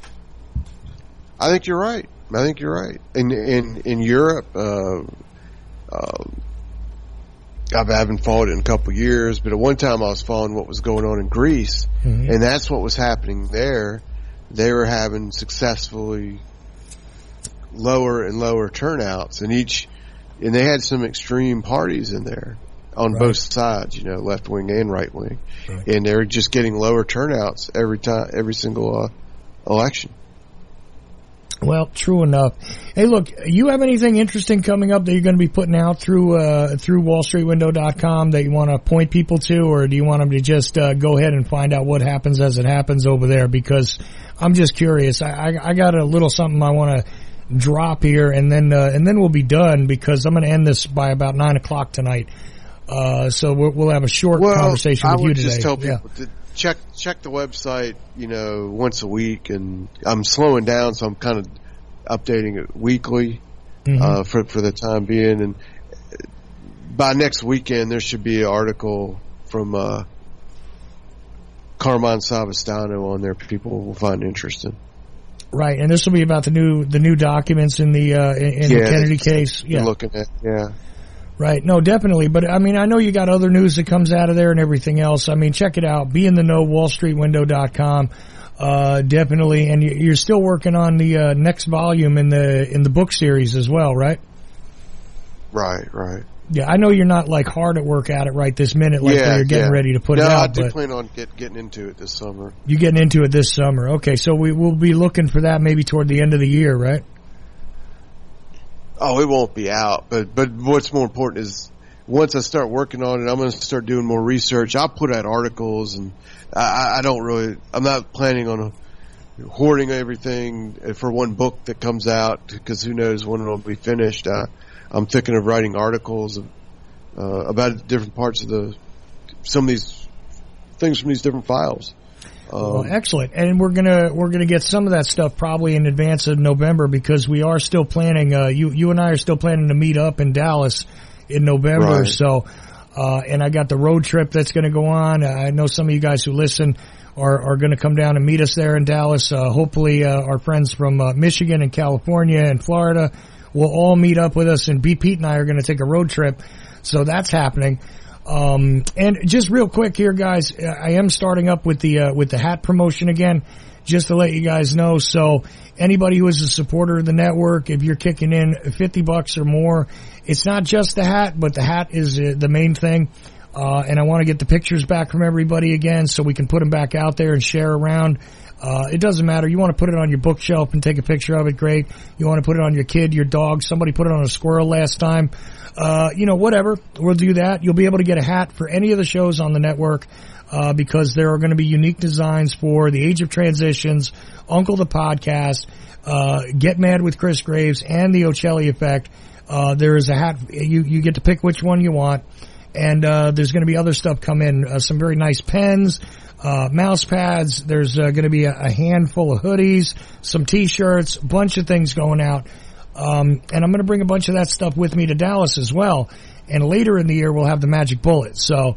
I think you're right. I think you're right. In in in Europe, uh, uh, I haven't followed it in a couple of years, but at one time I was following what was going on in Greece, mm-hmm. and that's what was happening there. They were having successfully lower and lower turnouts, and each, and they had some extreme parties in there on right. both sides, you know, left wing and right wing, right. and they were just getting lower turnouts every time, every single uh, election. Well, true enough. Hey, look, you have anything interesting coming up that you're going to be putting out through uh, through wall street window dot com that you want to point people to, or do you want them to just uh, go ahead and find out what happens as it happens over there? Because I'm just curious. I, I, I got a little something I want to drop here, and then uh, and then we'll be done because I'm going to end this by about nine o'clock tonight. Uh, so we'll, we'll have a short well, conversation with you today. I would just tell people yeah. to check check the website, you know, once a week, and I'm slowing down, so I'm kind of updating it weekly mm-hmm. uh, for for the time being. And by next weekend, there should be an article from uh, Carmine Savastano on there. People will find interesting. Right, and this will be about the new the new documents in the uh, in, in yeah, the Kennedy case. Yeah, looking at yeah. Right. No, definitely. But I mean, I know you got other news that comes out of there and everything else. I mean, check it out. Be in the know, wall street window dot com. Uh, definitely. And you're still working on the uh, next volume in the in the book series as well, right? Right, right. Yeah, I know you're not like hard at work at it right this minute, like yeah, you're getting yeah. ready to put no, it out. I do but plan on get, getting into it this summer. You're getting into it this summer. Okay, so we will be looking for that maybe toward the end of the year, right? Oh, it won't be out, but but what's more important is once I start working on it, I'm going to start doing more research. I'll put out articles, and I, I don't really, I'm not planning on hoarding everything for one book that comes out because who knows when it'll be finished. Uh, I'm thinking of writing articles uh, about different parts of the, some of these things from these different files. Um, well, excellent. And we're gonna we're gonna get some of that stuff probably in advance of November because we are still planning. Uh, you you and I are still planning to meet up in Dallas in November. Right. So, uh, and I got the road trip that's going to go on. I know some of you guys who listen are are going to come down and meet us there in Dallas. Uh, hopefully, uh, our friends from uh, Michigan and California and Florida will all meet up with us. And B. Pete and I are going to take a road trip. So that's happening. Um, and just real quick here, guys, I am starting up with the, uh, with the hat promotion again, just to let you guys know. So anybody who is a supporter of the network, if you're kicking in fifty bucks or more, it's not just the hat, but the hat is uh, the main thing. Uh, and I want to get the pictures back from everybody again so we can put them back out there and share around. Uh, it doesn't matter. You want to put it on your bookshelf and take a picture of it, great. You want to put it on your kid, your dog. Somebody put it on a squirrel last time. Uh, you know, whatever. We'll do that. You'll be able to get a hat for any of the shows on the network, uh, because there are going to be unique designs for the Age of Transitions, Uncle the Podcast, uh, Get Mad with Chris Graves, and the Ocelli Effect. Uh, there is a hat. You, you get to pick which one you want. And, uh, there's going to be other stuff come in, uh, some very nice pens, uh, mouse pads. There's uh, going to be a, a handful of hoodies, some t-shirts, a bunch of things going out. Um, and I'm going to bring a bunch of that stuff with me to Dallas as well. And later in the year, we'll have the Magic Bullet. So,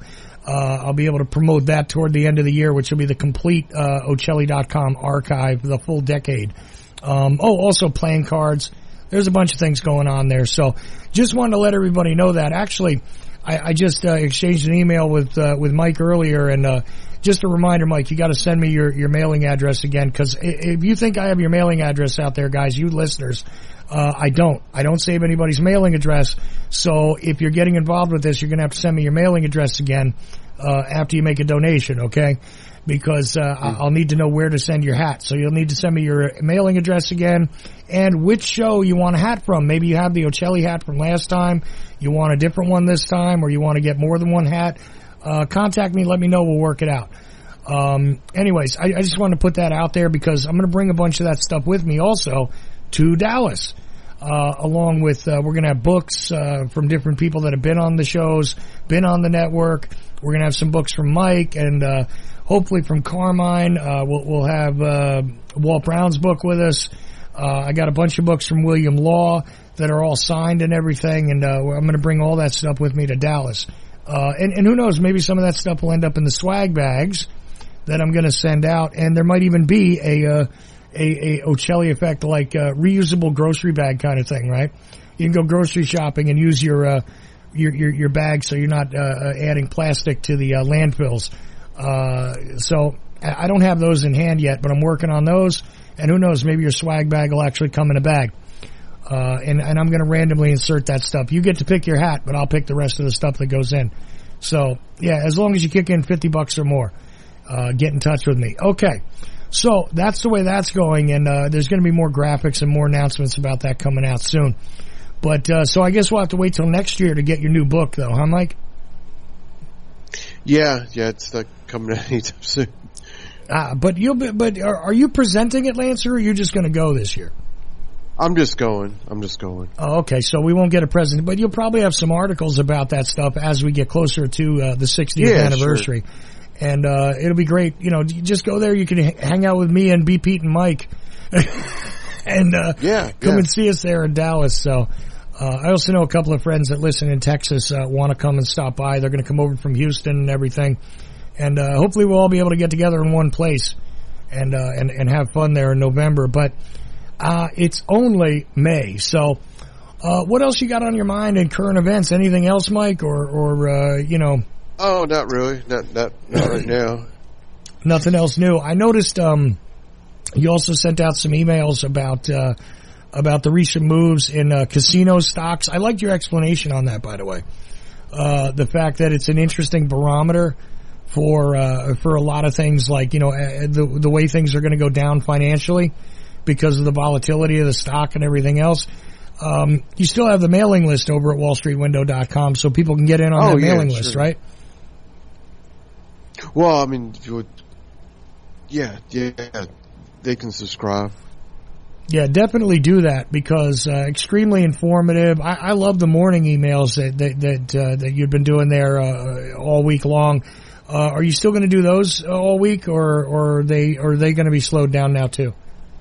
Uh, I'll be able to promote that toward the end of the year, which will be the complete uh, Ochelli dot com archive, the full decade. Um, oh, also playing cards. There's a bunch of things going on there. So just wanted to let everybody know that. Actually, I, I just uh, exchanged an email with uh, with Mike earlier, and uh, just a reminder, Mike, you got to send me your, your mailing address again, because if you think I have your mailing address out there, guys, you listeners, uh, I don't. I don't save anybody's mailing address. So if you're getting involved with this, you're going to have to send me your mailing address again uh, after you make a donation, okay? Because uh, mm-hmm. I'll need to know where to send your hat. So you'll need to send me your mailing address again and which show you want a hat from. Maybe you have the Ochelli hat from last time, you want a different one this time, or you want to get more than one hat. Uh, contact me, let me know, we'll work it out. Um, anyways, I, I just wanted to put that out there because I'm going to bring a bunch of that stuff with me also to Dallas. Uh, along with, uh, we're going to have books, uh, from different people that have been on the shows, been on the network. We're going to have some books from Mike and, uh, hopefully from Carmine. Uh, we'll, we'll have, uh, Walt Brown's book with us. Uh, I got a bunch of books from William Law that are all signed and everything. And, uh, I'm going to bring all that stuff with me to Dallas. Uh, and, and who knows, maybe some of that stuff will end up in the swag bags that I'm going to send out. And there might even be a, uh, a, a Ochelli effect, like a reusable grocery bag kind of thing, right? You can go grocery shopping and use your, uh, your, your, your bag so you're not, uh, adding plastic to the, uh, landfills. Uh, so I don't have those in hand yet, but I'm working on those. And who knows, maybe your swag bag will actually come in a bag. Uh, and, and I'm going to randomly insert that stuff. You get to pick your hat, but I'll pick the rest of the stuff that goes in. So yeah, as long as you kick in fifty bucks or more, uh, get in touch with me. Okay. So that's the way that's going, and uh, there's going to be more graphics and more announcements about that coming out soon. But uh, so I guess we'll have to wait till next year to get your new book, though, huh, Mike? Yeah, yeah, it's not coming out anytime soon. Ah, but you'll be, but are, are you presenting it, Lancer, or are you just going to go this year? I'm just going. I'm just going. Oh, okay, so we won't get a present, but you'll probably have some articles about that stuff as we get closer to uh, the sixtieth yeah, anniversary. Sure. And, uh, it'll be great. You know, you just go there. You can hang out with me and B. Pete and Mike. and, uh, yeah, come yeah. and see us there in Dallas. So, uh, I also know a couple of friends that listen in Texas, uh, want to come and stop by. They're going to come over from Houston and everything. And, uh, hopefully we'll all be able to get together in one place and, uh, and, and have fun there in November. But, uh, it's only May. So, uh, what else you got on your mind in current events? Anything else, Mike? Or, or, uh, you know, Oh, not really. Not not, not right now. Nothing else new. I noticed um, you also sent out some emails about uh, about the recent moves in uh, casino stocks. I liked your explanation on that, by the way. Uh, the fact that it's an interesting barometer for uh, for a lot of things, like, you know, uh, the the way things are going to go down financially because of the volatility of the stock and everything else. Um, you still have the mailing list over at wall street window dot com, so people can get in on oh, that yeah, mailing sure. list, right? Well, I mean, if you would, yeah, yeah, they can subscribe. Yeah, definitely do that because uh, extremely informative. I, I love the morning emails that that that, uh, that you've been doing there uh, all week long. Uh, are you still going to do those all week, or or are they are they going to be slowed down now too?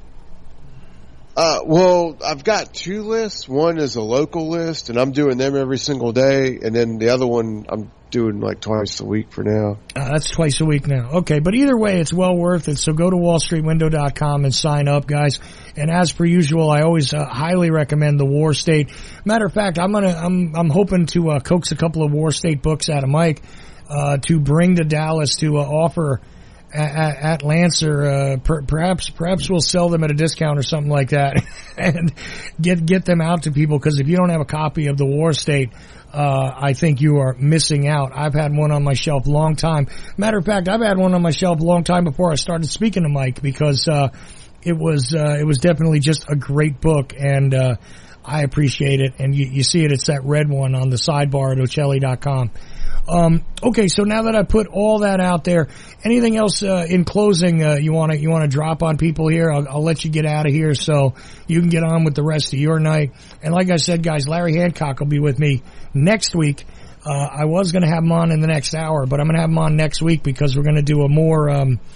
Uh, well, I've got two lists. One is a local list, and I'm doing them every single day, and then the other one I'm doing like twice a week for now. Uh, that's twice a week now. Okay, but either way, it's well worth it. So go to wall street window dot com and sign up, guys. And as per usual, I always uh, highly recommend the War State. Matter of fact, I'm gonna I'm I'm hoping to uh, coax a couple of War State books out of Mike uh, to bring to Dallas to uh, offer at, at Lancer. Uh, per, perhaps perhaps we'll sell them at a discount or something like that, and get get them out to people. Because if you don't have a copy of the War State, Uh, I think you are missing out. I've had one on my shelf a long time. Matter of fact, I've had one on my shelf a long time before I started speaking to Mike because, uh, it was, uh, it was definitely just a great book, and, uh, I appreciate it. And you, you see it, it's that red one on the sidebar at ochelli dot com. Um, okay, so now that I put all that out there, anything else, uh, in closing, uh, you wanna, you wanna drop on people here? I'll, I'll let you get out of here so you can get on with the rest of your night. And like I said, guys, Larry Hancock will be with me next week. Uh, I was gonna have him on in the next hour, but I'm gonna have him on next week because we're gonna do a more, um,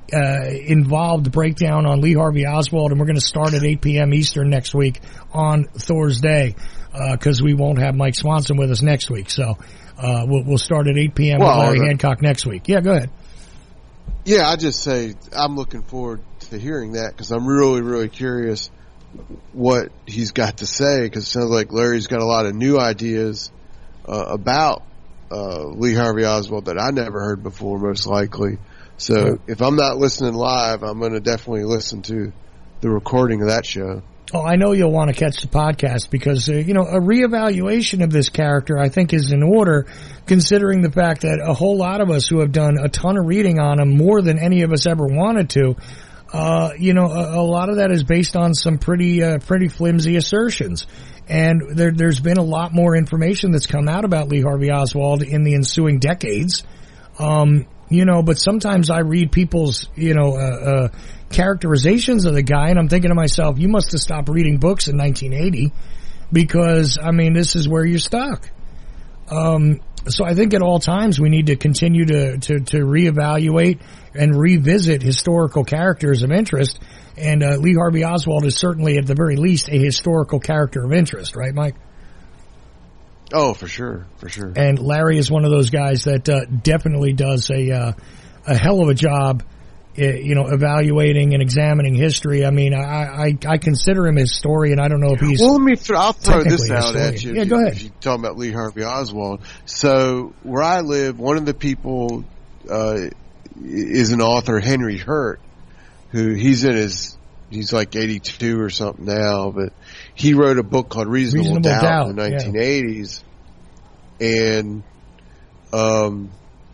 uh, involved breakdown on Lee Harvey Oswald, and we're going to start at eight p.m. Eastern next week on Thursday, because uh, we won't have Mike Swanson with us next week. So uh, we'll, we'll start at eight p.m. Well, with Larry uh, Hancock next week. Yeah, go ahead. Yeah, I just say I'm looking forward to hearing that, because I'm really, really curious what he's got to say, because it sounds like Larry's got a lot of new ideas uh, about uh, Lee Harvey Oswald that I never heard before, most likely. So if I'm not listening live, I'm going to definitely listen to the recording of that show. Oh, I know you'll want to catch the podcast, because, uh, you know, a reevaluation of this character, I think, is in order, considering the fact that a whole lot of us who have done a ton of reading on him, more than any of us ever wanted to, uh, you know, a, a lot of that is based on some pretty, uh, pretty flimsy assertions. And there, there's been a lot more information that's come out about Lee Harvey Oswald in the ensuing decades. Um, you know, but sometimes I read people's, you know, uh, uh, characterizations of the guy, and I'm thinking to myself, you must have stopped reading books in nineteen eighty, because, I mean, this is where you're stuck. Um, so I think at all times we need to continue to, to, to reevaluate and revisit historical characters of interest. And uh, Lee Harvey Oswald is certainly, at the very least, a historical character of interest, right, Mike? Oh, for sure, for sure. And Larry is one of those guys that uh, definitely does a uh, a hell of a job, uh, you know, evaluating and examining history. I mean, I, I I consider him a historian. I don't know if he's well. Let me. Th- I'll throw this out historian. at you. Yeah, if go you, ahead. If you're talking about Lee Harvey Oswald, so where I live, one of the people uh, is an author, Henry Hurt, who he's in his. He's like eighty-two or something now, but he wrote a book called Reasonable, Reasonable Doubt, Doubt in the nineteen eighties. Yeah. And, um,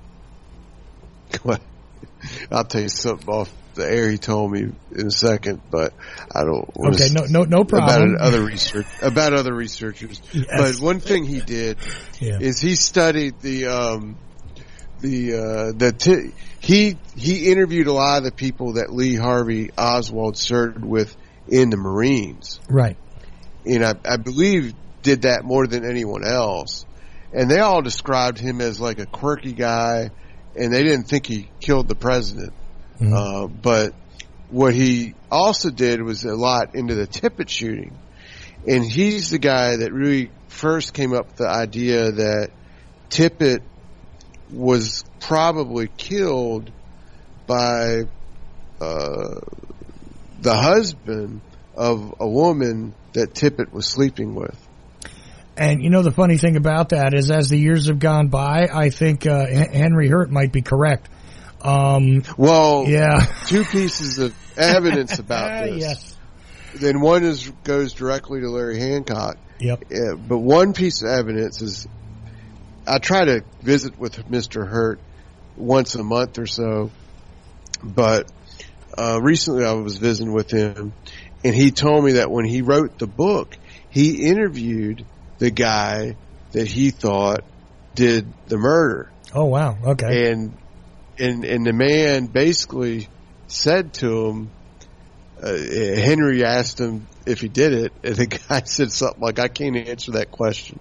I'll tell you something off the air he told me in a second, but I don't want okay, to. no, no, no problem. About other research, about other researchers. Yes. But one thing he did yeah. is he studied the, um, the, uh, the, t- he, he interviewed a lot of the people that Lee Harvey Oswald served with in the Marines. Right. And I, I believe did that more than anyone else. And they all described him as like a quirky guy, and they didn't think he killed the president. Mm-hmm. Uh, but what he also did was a lot into the Tippit shooting. And he's the guy that really first came up with the idea that Tippit was probably killed by uh, the husband of a woman that Tippit was sleeping with. And you know, the funny thing about that is, as the years have gone by, I think uh, H- Henry Hurt might be correct. Um, well, yeah, two pieces of evidence about this. Yes. Then one is goes directly to Larry Hancock. Yep. Uh, but one piece of evidence is, I try to visit with Mister Hurt once a month or so, but uh, recently I was visiting with him, and he told me that when he wrote the book, he interviewed the guy that he thought did the murder. Oh, wow. Okay. And and and the man basically said to him, uh, Henry asked him if he did it, and the guy said something like, "I can't answer that question."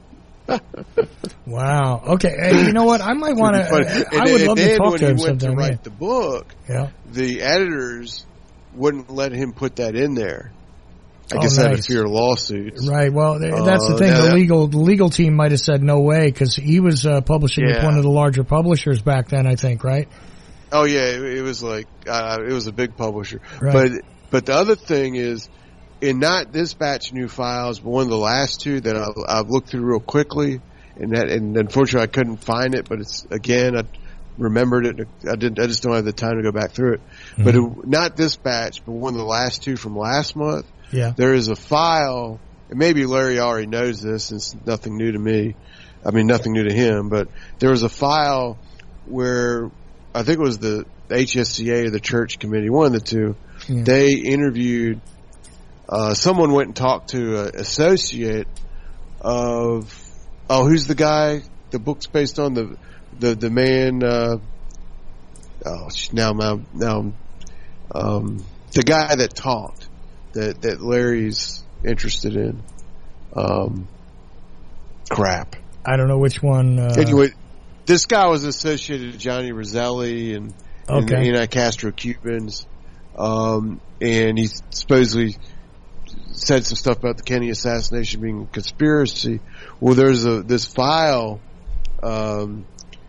Wow. Okay. Hey, you know what? I might want to. I would and love then to talk when to him he went sometime. to write Yeah. the book, Yeah. the editors wouldn't let him put that in there. I Oh, guess out of nice. fear of lawsuits. Right. Well, th- that's the Uh, thing. now The that- legal the legal team might have said no way, because he was uh, publishing with Yeah. one of the larger publishers back then, I think. Right. Oh yeah, it, it was like uh, it was a big publisher. Right. But but the other thing is, in not this batch of new files, but one of the last two that I, I've looked through real quickly, and that and unfortunately I couldn't find it. But it's again I remembered it. I didn't. I just don't have the time to go back through it. Mm-hmm. But it, not this batch, but one of the last two from last month. Yeah. There is a file, and maybe Larry already knows this, and it's nothing new to me. I mean, nothing new to him, but there was a file where I think it was the H S C A or the church committee, one of the two. Yeah. They interviewed, uh, someone went and talked to an associate of, oh, who's the guy the book's based on? The, the, the man, uh, oh, now, now, now, um, the guy that talked. That, that Larry's interested in. Um, crap. I don't know which one. Uh, anyway, this guy was associated with Johnny Roselli and, Okay. And anti-Castro Cubans. Um, and he supposedly said some stuff about the Kennedy assassination being a conspiracy. Well, there's a, this file, um,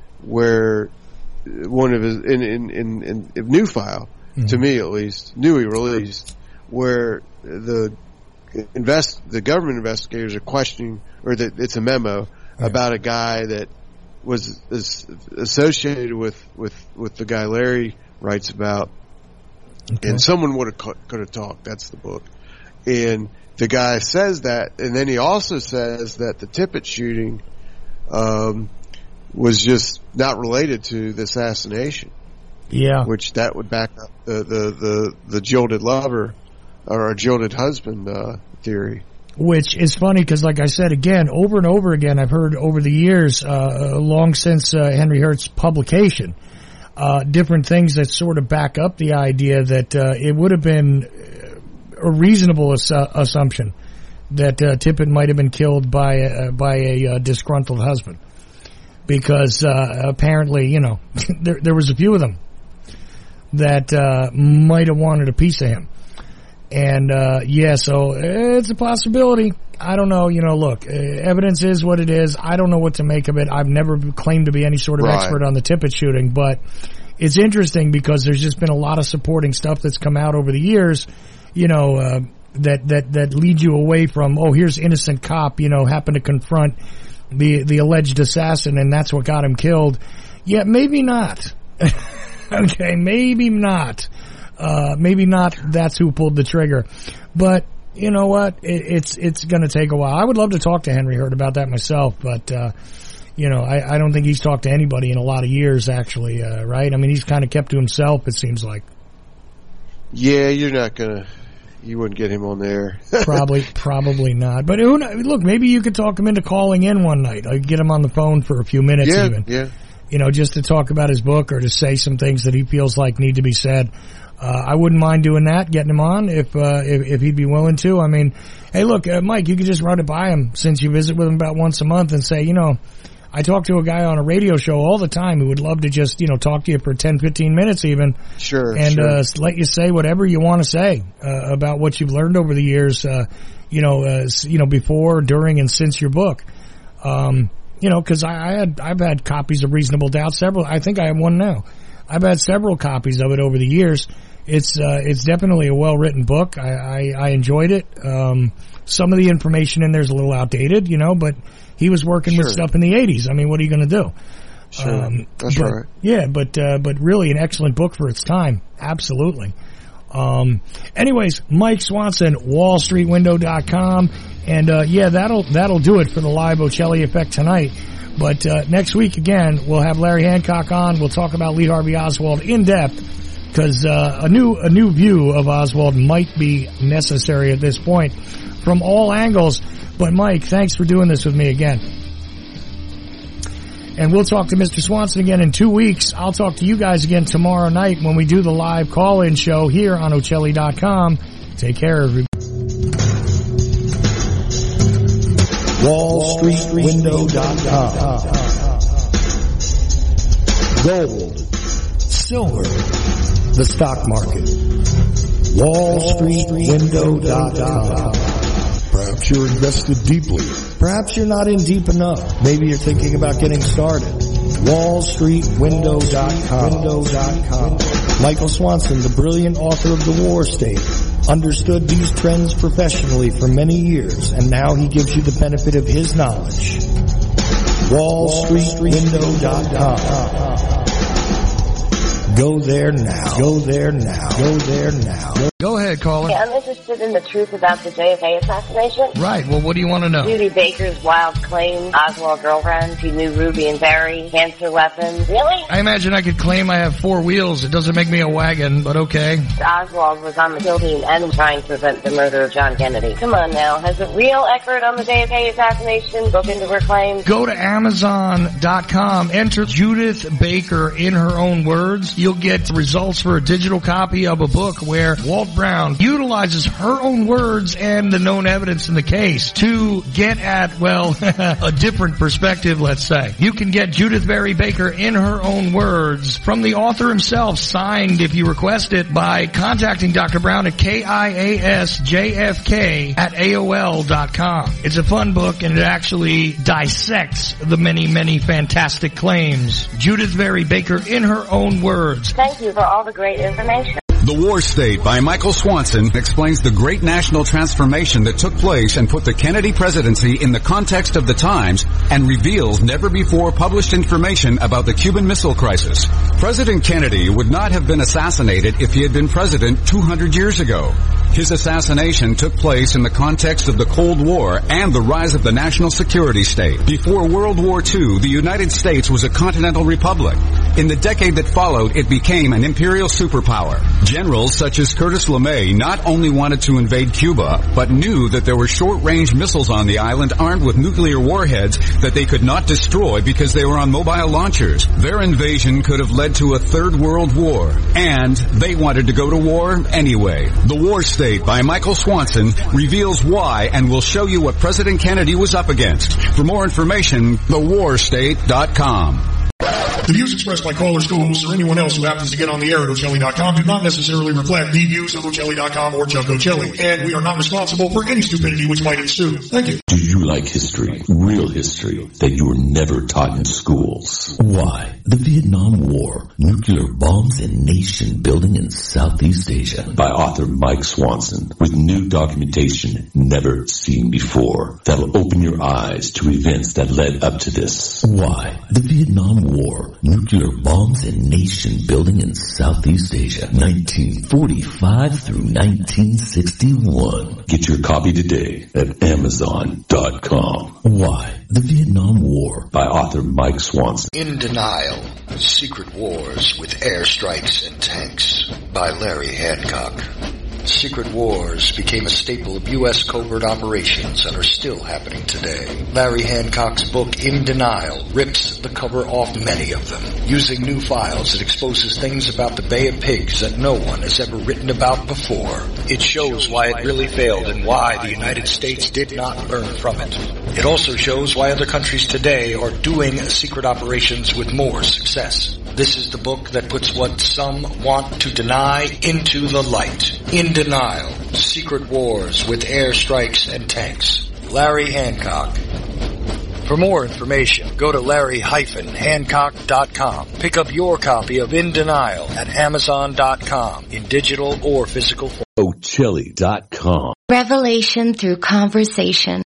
where one of his, in, in, in, in a new file, mm-hmm. to me at least, new he released, where the invest, the government investigators are questioning, or that it's a memo yeah. about a guy that was is associated with, with, with the guy Larry writes about. Okay. And someone would have could have talked. That's the book. And the guy says that, and then he also says that the Tippit shooting, um, was just not related to the assassination. Yeah. Which that would back up the, the, the, the jilted lover or a jilted husband, uh, theory. Which is funny because, like I said, again, over and over again, I've heard over the years, uh, long since, uh, Henry Hurt's publication, uh, different things that sort of back up the idea that, uh, it would have been a reasonable ass- assumption that, uh, Tippit might have been killed by, uh, by a, uh, disgruntled husband. Because, uh, apparently, you know, there, there was a few of them that, uh, might have wanted a piece of him. And, uh, yeah, so it's a possibility. I don't know, you know, look, uh, evidence is what it is. I don't know what to make of it. I've never claimed to be any sort of right. expert on the Tippit shooting, but it's interesting because there's just been a lot of supporting stuff that's come out over the years, you know, uh, that, that, that leads you away from, oh, here's innocent cop, you know, happened to confront the, the alleged assassin and that's what got him killed. Yeah, maybe not. Okay, maybe not. Uh, maybe not that's who pulled the trigger. But, you know what? It, it's, it's gonna take a while. I would love to talk to Henry Hurt about that myself, but, uh, you know, I, I don't think he's talked to anybody in a lot of years, actually, uh, right? I mean, he's kind of kept to himself, it seems like. Yeah, you're not gonna, you wouldn't get him on there. probably, probably not. But who knows? Look, maybe you could talk him into calling in one night. I'd get him on the phone for a few minutes yeah, even. Yeah. You know, just to talk about his book or to say some things that he feels like need to be said. Uh, I wouldn't mind doing that, getting him on if, uh, if, if he'd be willing to. I mean, hey look, uh, Mike, you could just run it by him since you visit with him about once a month and say, you know, I talk to a guy on a radio show all the time who would love to just, you know, talk to you for ten, fifteen minutes even. Sure. And, sure. uh, let you say whatever you want to say, uh, about what you've learned over the years, uh, you know, uh, you know, before, during, and since your book. Um, you know, cause I, I had, I've had copies of Reasonable Doubt, several, I think I have one now. I've had several copies of it over the years. It's, uh, it's definitely a well-written book. I, I, I enjoyed it. Um, some of the information in there is a little outdated, you know, but he was working sure. with stuff in the eighties. I mean, what are you going to do? Sure. Um, That's but, right. Yeah, but, uh, but really an excellent book for its time. Absolutely. Um, anyways, Mike Swanson, wall street window dot com. And, uh, yeah, that'll, that'll do it for the live Ocelli Effect tonight. But, uh, next week again, we'll have Larry Hancock on. We'll talk about Lee Harvey Oswald in depth. Because uh, a new a new view of Oswald might be necessary at this point from all angles. But Mike, thanks for doing this with me again. And we'll talk to Mister Swanson again in two weeks. I'll talk to you guys again tomorrow night when we do the live call-in show here on Ocelli dot com. Take care, everybody. wall street window dot com. Gold, silver, the stock market. wall street window dot com. Perhaps you're invested deeply. Perhaps you're not in deep enough. Maybe you're thinking about getting started. wall street window dot com. Michael Swanson, the brilliant author of The War State, understood these trends professionally for many years, and now he gives you the benefit of his knowledge. wall street window dot com. Go there now. Go there now. Go there now. Go ahead, caller. I'm interested in the truth about the J F K assassination. Right. Well, what do you want to know? Judy Baker's wild claim, Oswald girlfriend, she knew Ruby and Barry, cancer weapons. Really? I imagine I could claim I have four wheels. It doesn't make me a wagon, but okay. Oswald was on the kill team and trying to prevent the murder of John Kennedy. Come on now. Has the real expert on the J F K assassination looked into her claims? Go to amazon dot com, enter Judith Baker in her own words. You'll get results for a digital copy of a book where Walt Elizabeth Brown utilizes her own words and the known evidence in the case to get at, well, a different perspective, let's say. You can get Judith Vary Baker in her own words from the author himself, signed if you request it by contacting Doctor Brown at K I A S J F K at A O L dot com. It's a fun book, and it actually dissects the many, many fantastic claims. Judith Vary Baker in her own words. Thank you for all the great information. The War State by Michael Swanson explains the great national transformation that took place and put the Kennedy presidency in the context of the times and reveals never before published information about the Cuban Missile Crisis. President Kennedy would not have been assassinated if he had been president two hundred years ago. His assassination took place in the context of the Cold War and the rise of the national security state. Before World War Two, the United States was a continental republic. In the decade that followed, it became an imperial superpower. Generals such as Curtis LeMay not only wanted to invade Cuba, but knew that there were short-range missiles on the island armed with nuclear warheads that they could not destroy because they were on mobile launchers. Their invasion could have led to a third world war, and they wanted to go to war anyway. The War State by Michael Swanson reveals why and will show you what President Kennedy was up against. For more information, the war state dot com. The views expressed by callers, co-hosts, or anyone else who happens to get on the air at Ocelli dot com do not necessarily reflect the views of Ocelli dot com or Chuck Ocelli, and we are not responsible for any stupidity which might ensue. Thank you. Do you like history? Real history that you were never taught in schools? Why? The Vietnam War, nuclear bombs and nation building in Southeast Asia by author Mike Swanson with new documentation never seen before that'll open your eyes to events that led up to this. Why? The Vietnam War, nuclear bombs and nation building in Southeast Asia, nineteen forty-five through nineteen sixty-one. Get your copy today at Amazon dot com. Why? The Vietnam War by author Mike Swanson. In Denial, Secret Wars with Airstrikes and Tanks by Larry Hancock. Secret wars became a staple of U S covert operations and are still happening today. Larry Hancock's book, In Denial, rips the cover off many of them. Using new files, it exposes things about the Bay of Pigs that no one has ever written about before. It shows why it really failed and why the United States did not learn from it. It also shows why other countries today are doing secret operations with more success. This is the book that puts what some want to deny into the light. In Denial, Secret Wars with Airstrikes and Tanks. Larry Hancock. For more information, go to Larry Hancock dot com. Pick up your copy of In Denial at Amazon dot com in digital or physical form. Ocelli dot com. Revelation through conversation.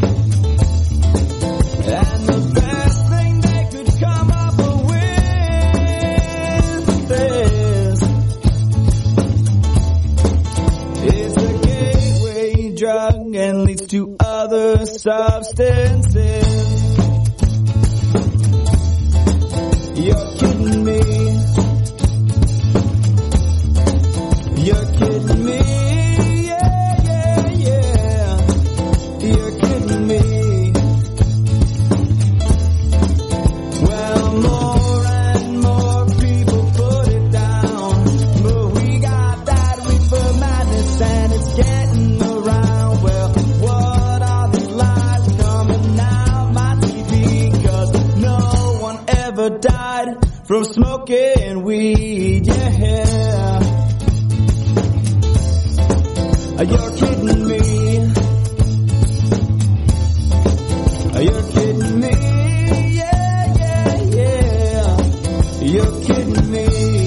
And the best thing they could come up with leads to other substances. You're kidding me. You're kidding me. Yeah, yeah, yeah. You're kidding me. Well, more and more people put it down, but we got that reefer madness and it's getting around. Well, what are these lies coming out my T V? 'Cause no one ever died from smoking weed, yeah. You're kidding me. You're kidding me. Yeah, yeah, yeah. You're kidding me.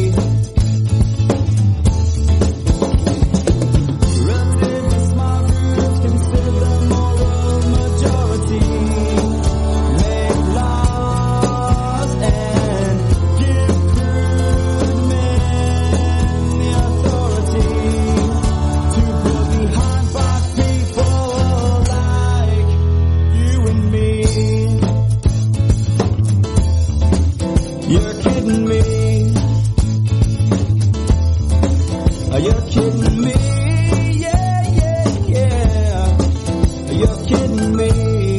Relatively small groups consider the moral majority. Make laws and give crude men the authority to put behind black people like you and me. You're kidding me. You're kidding me. Yeah, yeah, yeah. You're kidding me.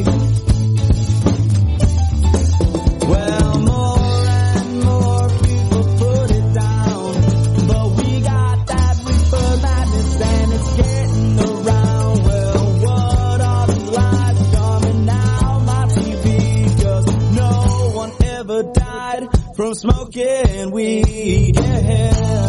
Well, more and more people put it down, but we got that reefer madness and it's getting around. Well, what are the lies coming out my T V? 'Cause no one ever died from smoking weed, yeah.